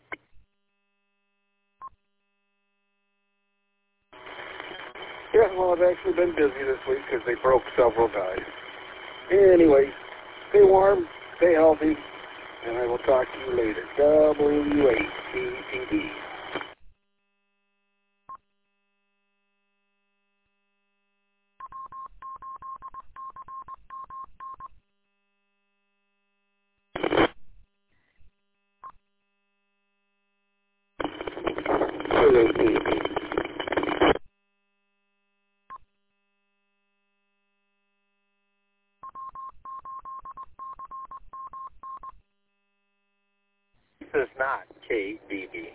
Yeah, well, I've actually been busy this week because they broke several guys. Anyway, stay warm, stay healthy, and I will talk to you later. W8CPD. This is not KBB.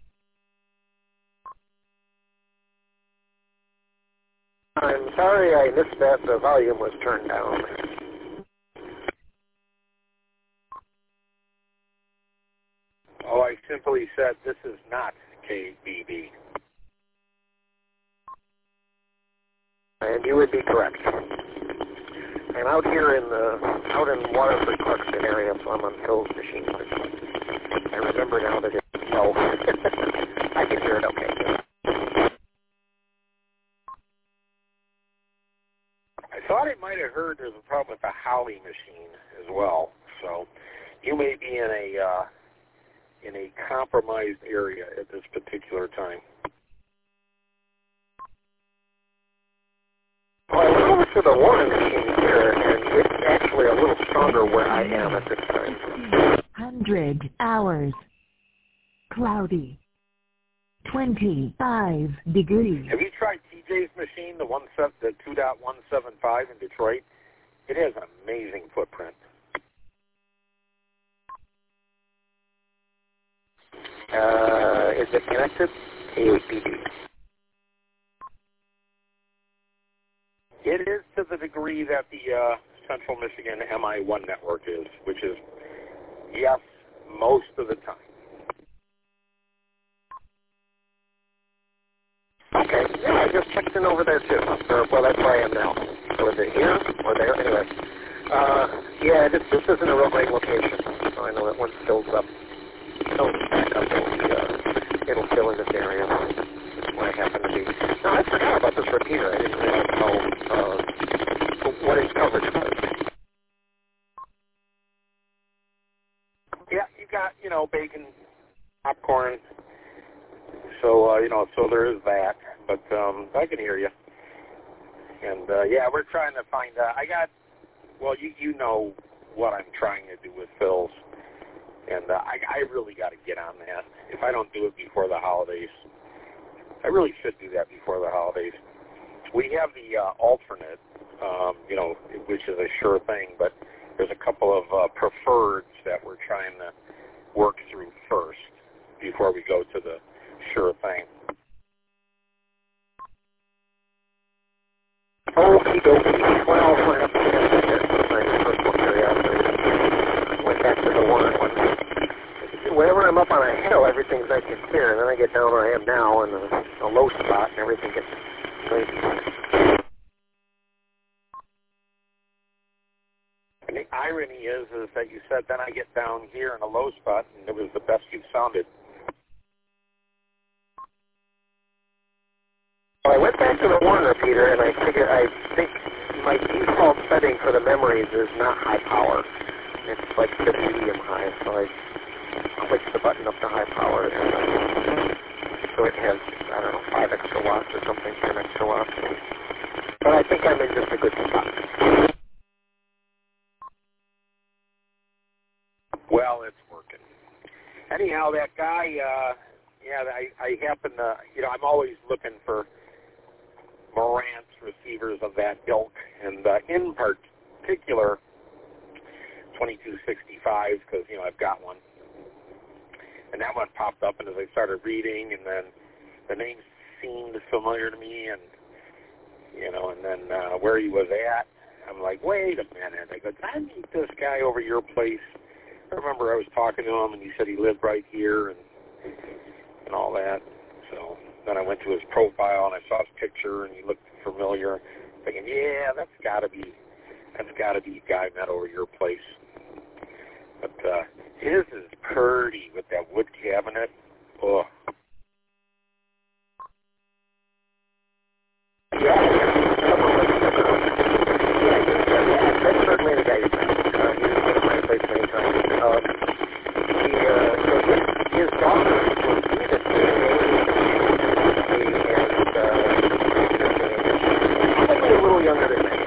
I'm sorry I missed that. The volume was turned down. specifically said this is not KBB. And you would be correct. I'm out here in Waterford, Clarkston area, so I'm on Phil's machine. I remember now that it's no. I can hear it okay. I thought I might have heard there's a problem with the Holly machine as well. So you may be in a compromised area at this particular time. Well, I went over to the Warren machine here, and it's actually a little stronger where I am at this time. 100 hours. Cloudy. 25 degrees. Have you tried TJ's machine, the 2.175 in Detroit? It has an amazing footprint. Is it connected? KBB. It is to the degree that the Central Michigan MI1 network is, which is, yes, most of the time. Okay, yeah, I just checked in over there too. Well, that's where I am now. So is it here or there? Anyway. Yeah, this isn't a real great location. So I know that once it fills up, it'll fill in this area where I happen to be. No, I forgot about this repeater. I didn't really know what its coverage was. Yeah, you got, bacon, popcorn. So, so there is that. But I can hear you. And, yeah, we're trying to find out. You know what I'm trying to do with Phil's. And I really got to get on that. If I don't do it before the holidays, I really should do that before the holidays. We have the alternate, which is a sure thing, but there's a couple of preferreds that we're trying to work through first before we go to the sure thing. Okie dokie. Well, I have to get personal curiosity. Went back to the Warren one. Whenever I'm up on a hill, everything's nice and clear, and then I get down where I am now in a low spot, and everything gets crazy. And the irony is that you said, then I get down here in a low spot, and it was the best you've sounded. Well, I went back to the Warren repeater, and I think my default setting for the memories is not high power. It's like the medium high, so I click the button up to high power, and so it has, 5 extra watts or something, 10 extra watts. But I think I'm in just a good spot. Well, it's working. Anyhow, that guy, I happen to, I'm always looking for Marantz receivers of that ilk, and in particular, 2265, because, I've got one. And that one popped up, and as I started reading, and then the name seemed familiar to me, and, and then where he was at, I'm like, wait a minute. I go, did I meet this guy over your place? I remember I was talking to him, and he said he lived right here, and all that. So then I went to his profile, and I saw his picture, and he looked familiar. Thinking, yeah, that's got to be the guy I met over your place. But his is pretty with that wood cabinet. Oh. That's certainly the guy you met. He's been at my place many times. His daughter was Edith, and probably a little younger than me.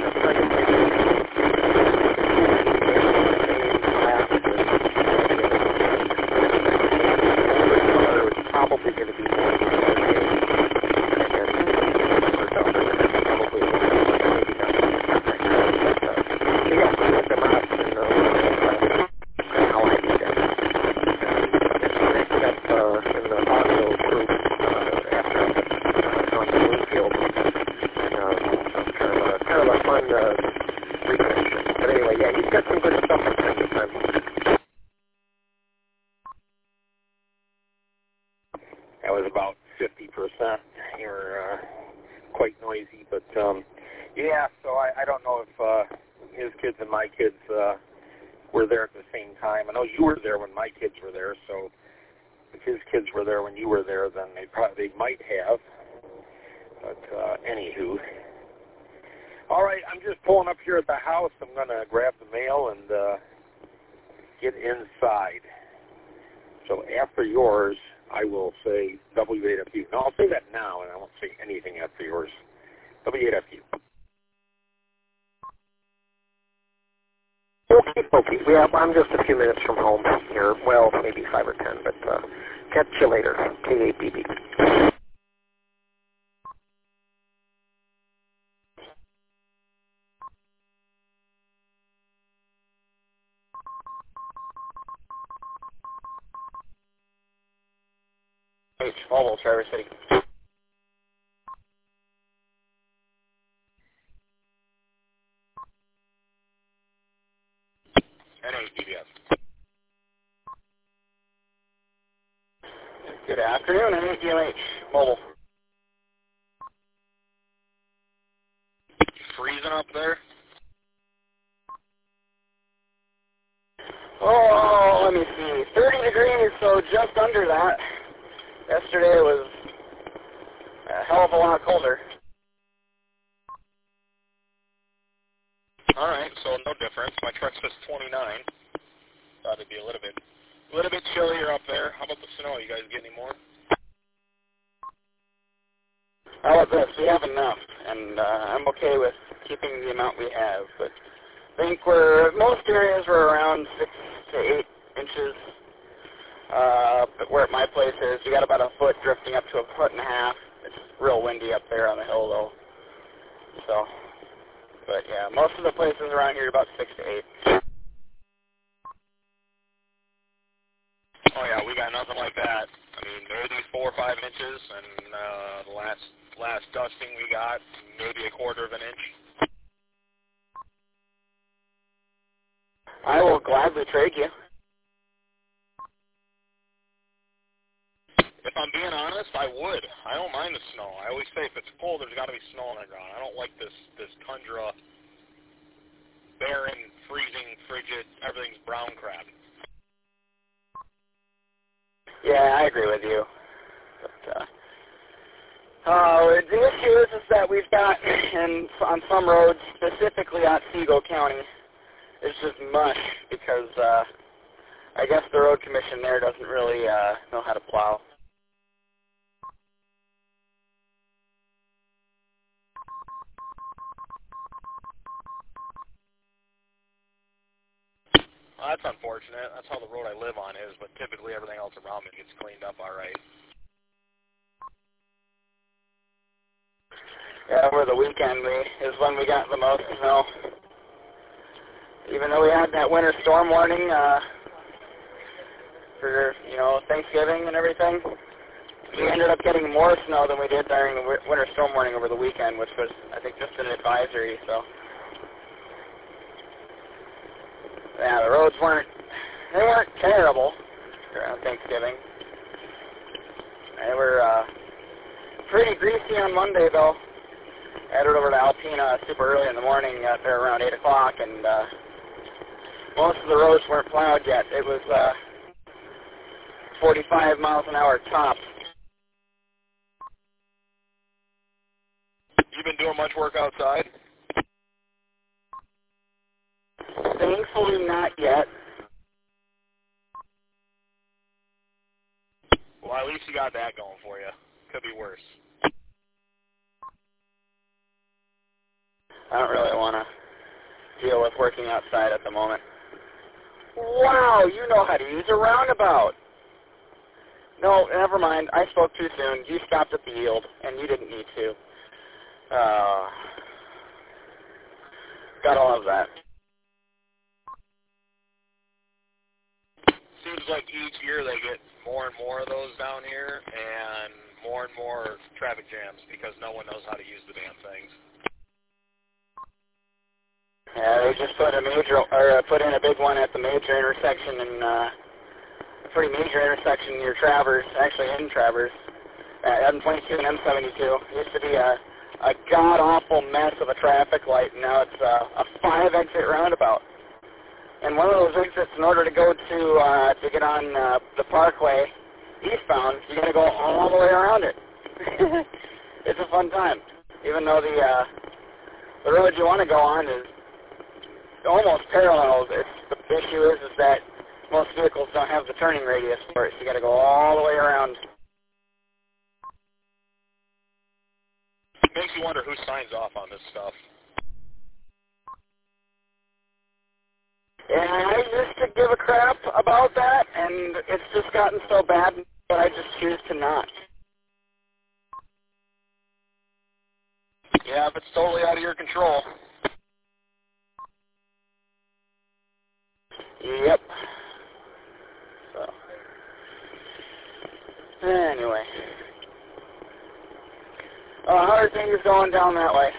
quite noisy. But yeah, so I don't know if his kids and my kids were there at the same time. I know you were there when my kids were there, so if his kids were there when you were there, then they might have. But anywho. All right, I'm just pulling up here at the house. I'm going to grab the mail and get inside. So after yours, I will say W8FU. No, I'll say that now, and I won't say anything after yours. W8FU. Okay. Yeah, I'm just a few minutes from home here. Well, maybe 5 or 10, but catch you later. K8BB. Mobile, Traverse City. N8DBS. Good afternoon, N8DLH. Mobile. Freezing up there? Oh, let me see. 30 degrees, so just under that. Yesterday was a hell of a lot colder. Alright, so no difference. My truck says 29. Thought it'd be a little bit chillier up there. How about the snow? You guys get any more? How about this? We have enough, and I'm okay with keeping the amount we have, but I think most areas were around 6 to 8 inches. But where my place is, we got about a foot drifting up to a foot and a half. It's real windy up there on the hill, though. So, but yeah, most of the places around here are about 6 to 8. Oh yeah, we got nothing like that. I mean, maybe 4 or 5 inches, and the last dusting we got, maybe a quarter of an inch. I will gladly trade you. If I'm being honest, I would. I don't mind the snow. I always say if it's cold, there's got to be snow on the ground. I don't like this tundra, barren, freezing, frigid, everything's brown crap. Yeah, I agree with you. But, the issue is that we've got, on some roads, specifically Otsego County, it's just mush because I guess the road commission there doesn't really know how to plow. Well, that's unfortunate. That's how the road I live on is, but typically everything else around me gets cleaned up all right. Yeah, over the weekend is when we got the most snow. Even though we had that winter storm warning for, Thanksgiving and everything, we ended up getting more snow than we did during the winter storm warning over the weekend, which was, I think, just an advisory, so. Yeah, the roads weren't terrible around Thanksgiving. They were pretty greasy on Monday, though. I headed over to Alpena super early in the morning, got there around 8 o'clock, and most of the roads weren't plowed yet. It was 45 miles an hour tops. You been doing much work outside? Thankfully, not yet. Well, at least you got that going for you. Could be worse. I don't really want to deal with working outside at the moment. Wow, you know how to use a roundabout. No, never mind. I spoke too soon. You stopped at the yield, and you didn't need to. Gotta love that. Seems like each year they get more and more of those down here, and more traffic jams because no one knows how to use the damn things. Yeah, they just put put in a big one at the major intersection, and a pretty major intersection near Traverse, actually in Traverse, M22 and M72. It used to be a a god-awful mess of a traffic light, and now it's a 5-exit roundabout. And one of those exits, in order to go to get on the Parkway eastbound, you got to go all the way around it. It's a fun time, even though the road you want to go on is almost parallel. The issue is that most vehicles don't have the turning radius for it, so you got to go all the way around. It makes you wonder who signs off on this stuff. And I used to give a crap about that, and it's just gotten so bad that I just choose to not. Yeah, if it's totally out of your control. Yep. So, anyway. How are things going down that way?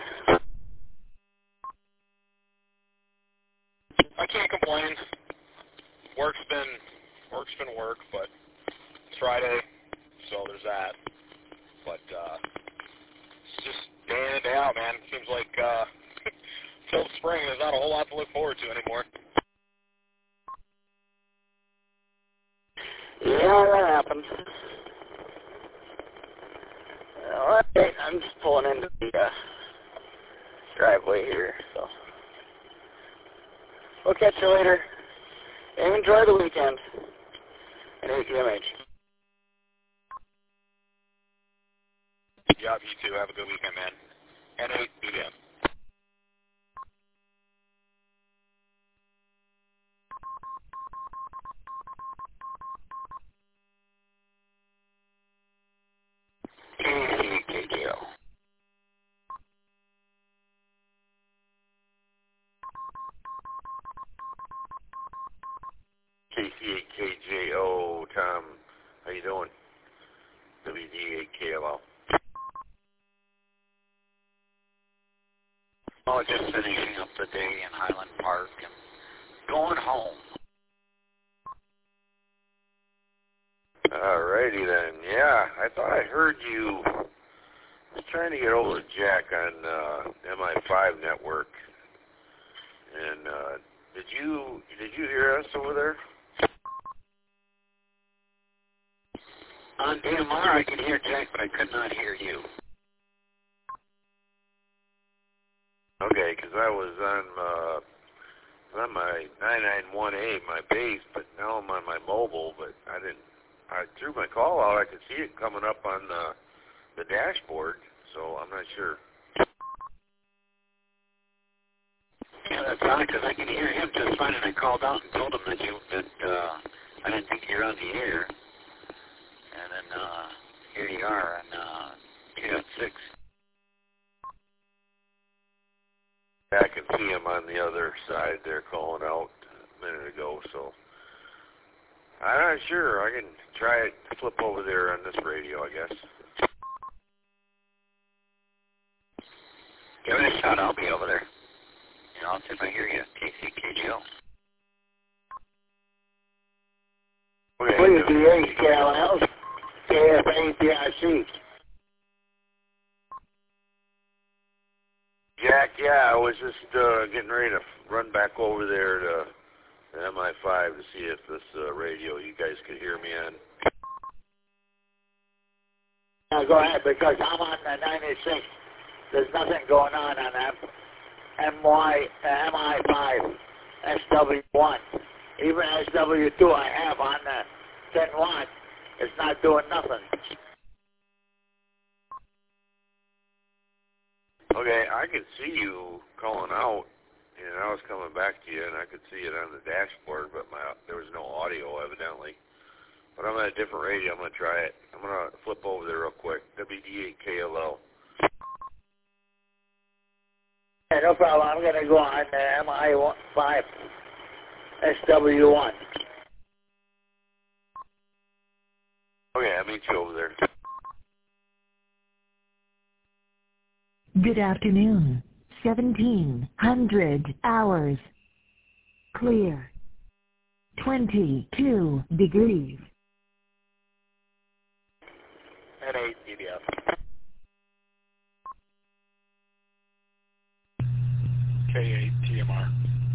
I can't complain. Work's been work, but it's Friday, so there's that. But it's just day in and day out, man. Seems like till spring, there's not a whole lot to look forward to anymore. Yeah, that happens. All right, I'm just pulling into the driveway here, so we'll catch you later. And enjoy the weekend. And APMH. Yep, you too. Have a good weekend, man. And 8 p.m. KCKGO. KCKJO, Tom. How you doing? WD8KLO. Oh, just finishing up the day in Highland Park and going home. Alrighty then. Yeah, I thought I heard you. I was trying to get over to Jack on MI5 network. And did you hear us over there? On DMR, I could hear Jack, but I could not hear you. Okay, because I was on my 991A, my base, but now I'm on my mobile, but I threw my call out. I could see it coming up on the dashboard, so I'm not sure. Yeah, that's odd, because I can hear him just fine, and I called out and told him that I didn't think you were on the air. And then here you are on 2.6. I can see him on the other side there calling out a minute ago, so I'm not sure. I can try it, flip over there on this radio, I guess. Give it a shot. I'll be over there. And I'll see if I hear you. KCKGO. Okay. KFAPIC. Jack, yeah, I was just getting ready to run back over there to the MI5 to see if this radio you guys could hear me on. Go ahead, because I'm on the 96. There's nothing going on MI5, SW1. Even SW2 I have on the 10 watt. It's not doing nothing. Okay, I could see you calling out, and I was coming back to you, and I could see it on the dashboard, but there was no audio, evidently. But I'm on a different radio. I'm going to try it. I'm going to flip over there real quick. WD8KLO. Yeah, no problem. I'm going to go on the MI5, SW1. Okay, I'll meet you over there. Good afternoon. 1700 hours. Clear. 22 degrees. And 8 dBs. TMR.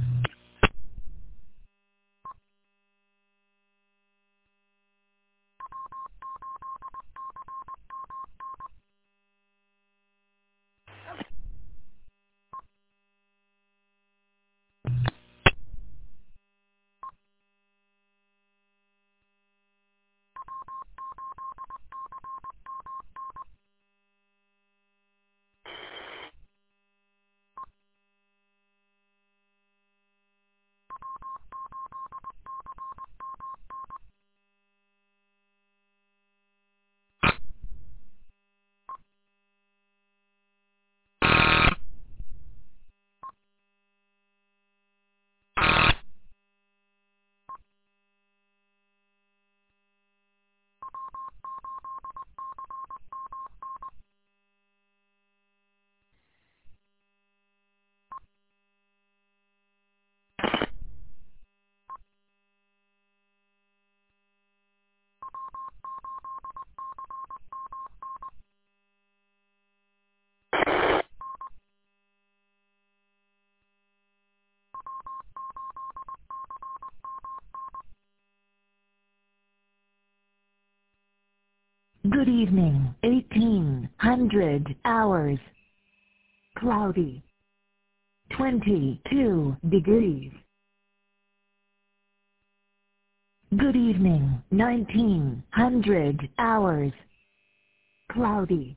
Good evening. 1800 hours. Cloudy. 22 degrees. Good evening. 1900 hours. Cloudy.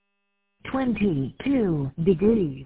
22 degrees.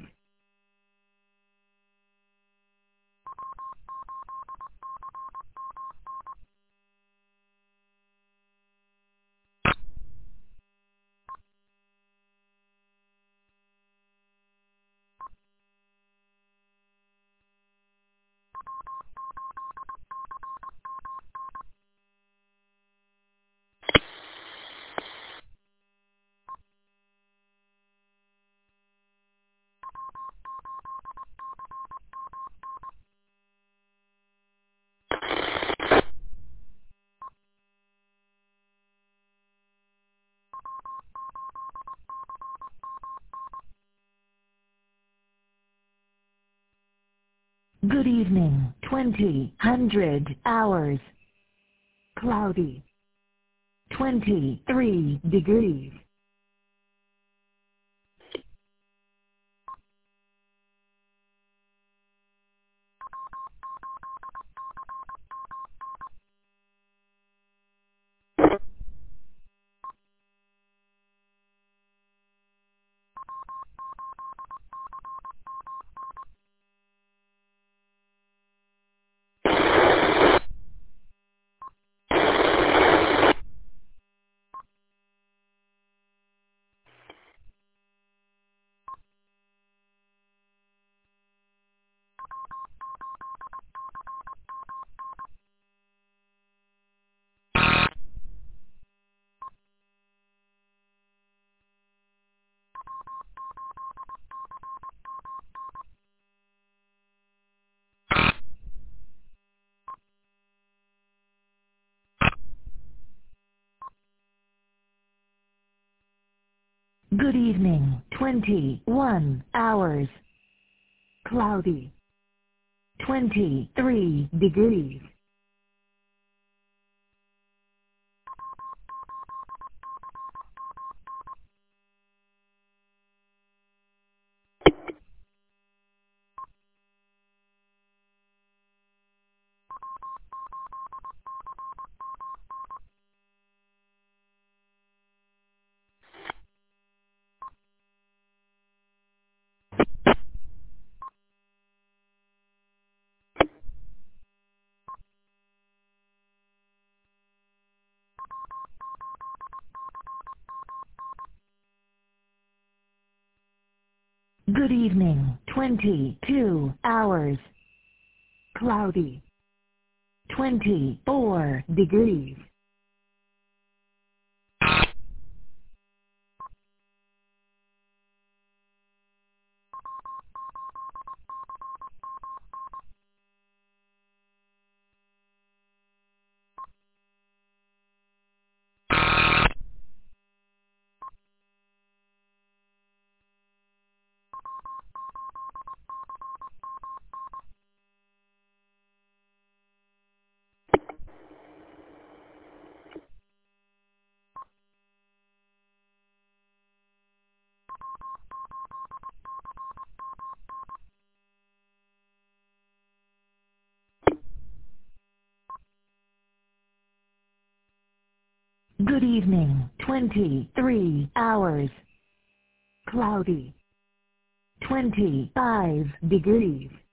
Good evening. 2000 hours. Cloudy. 23 degrees. Good evening. 21 hours. Cloudy. 23 degrees. Good evening. 22 hours. Cloudy. 24 degrees. Good evening, 23 hours. Cloudy. 25 degrees.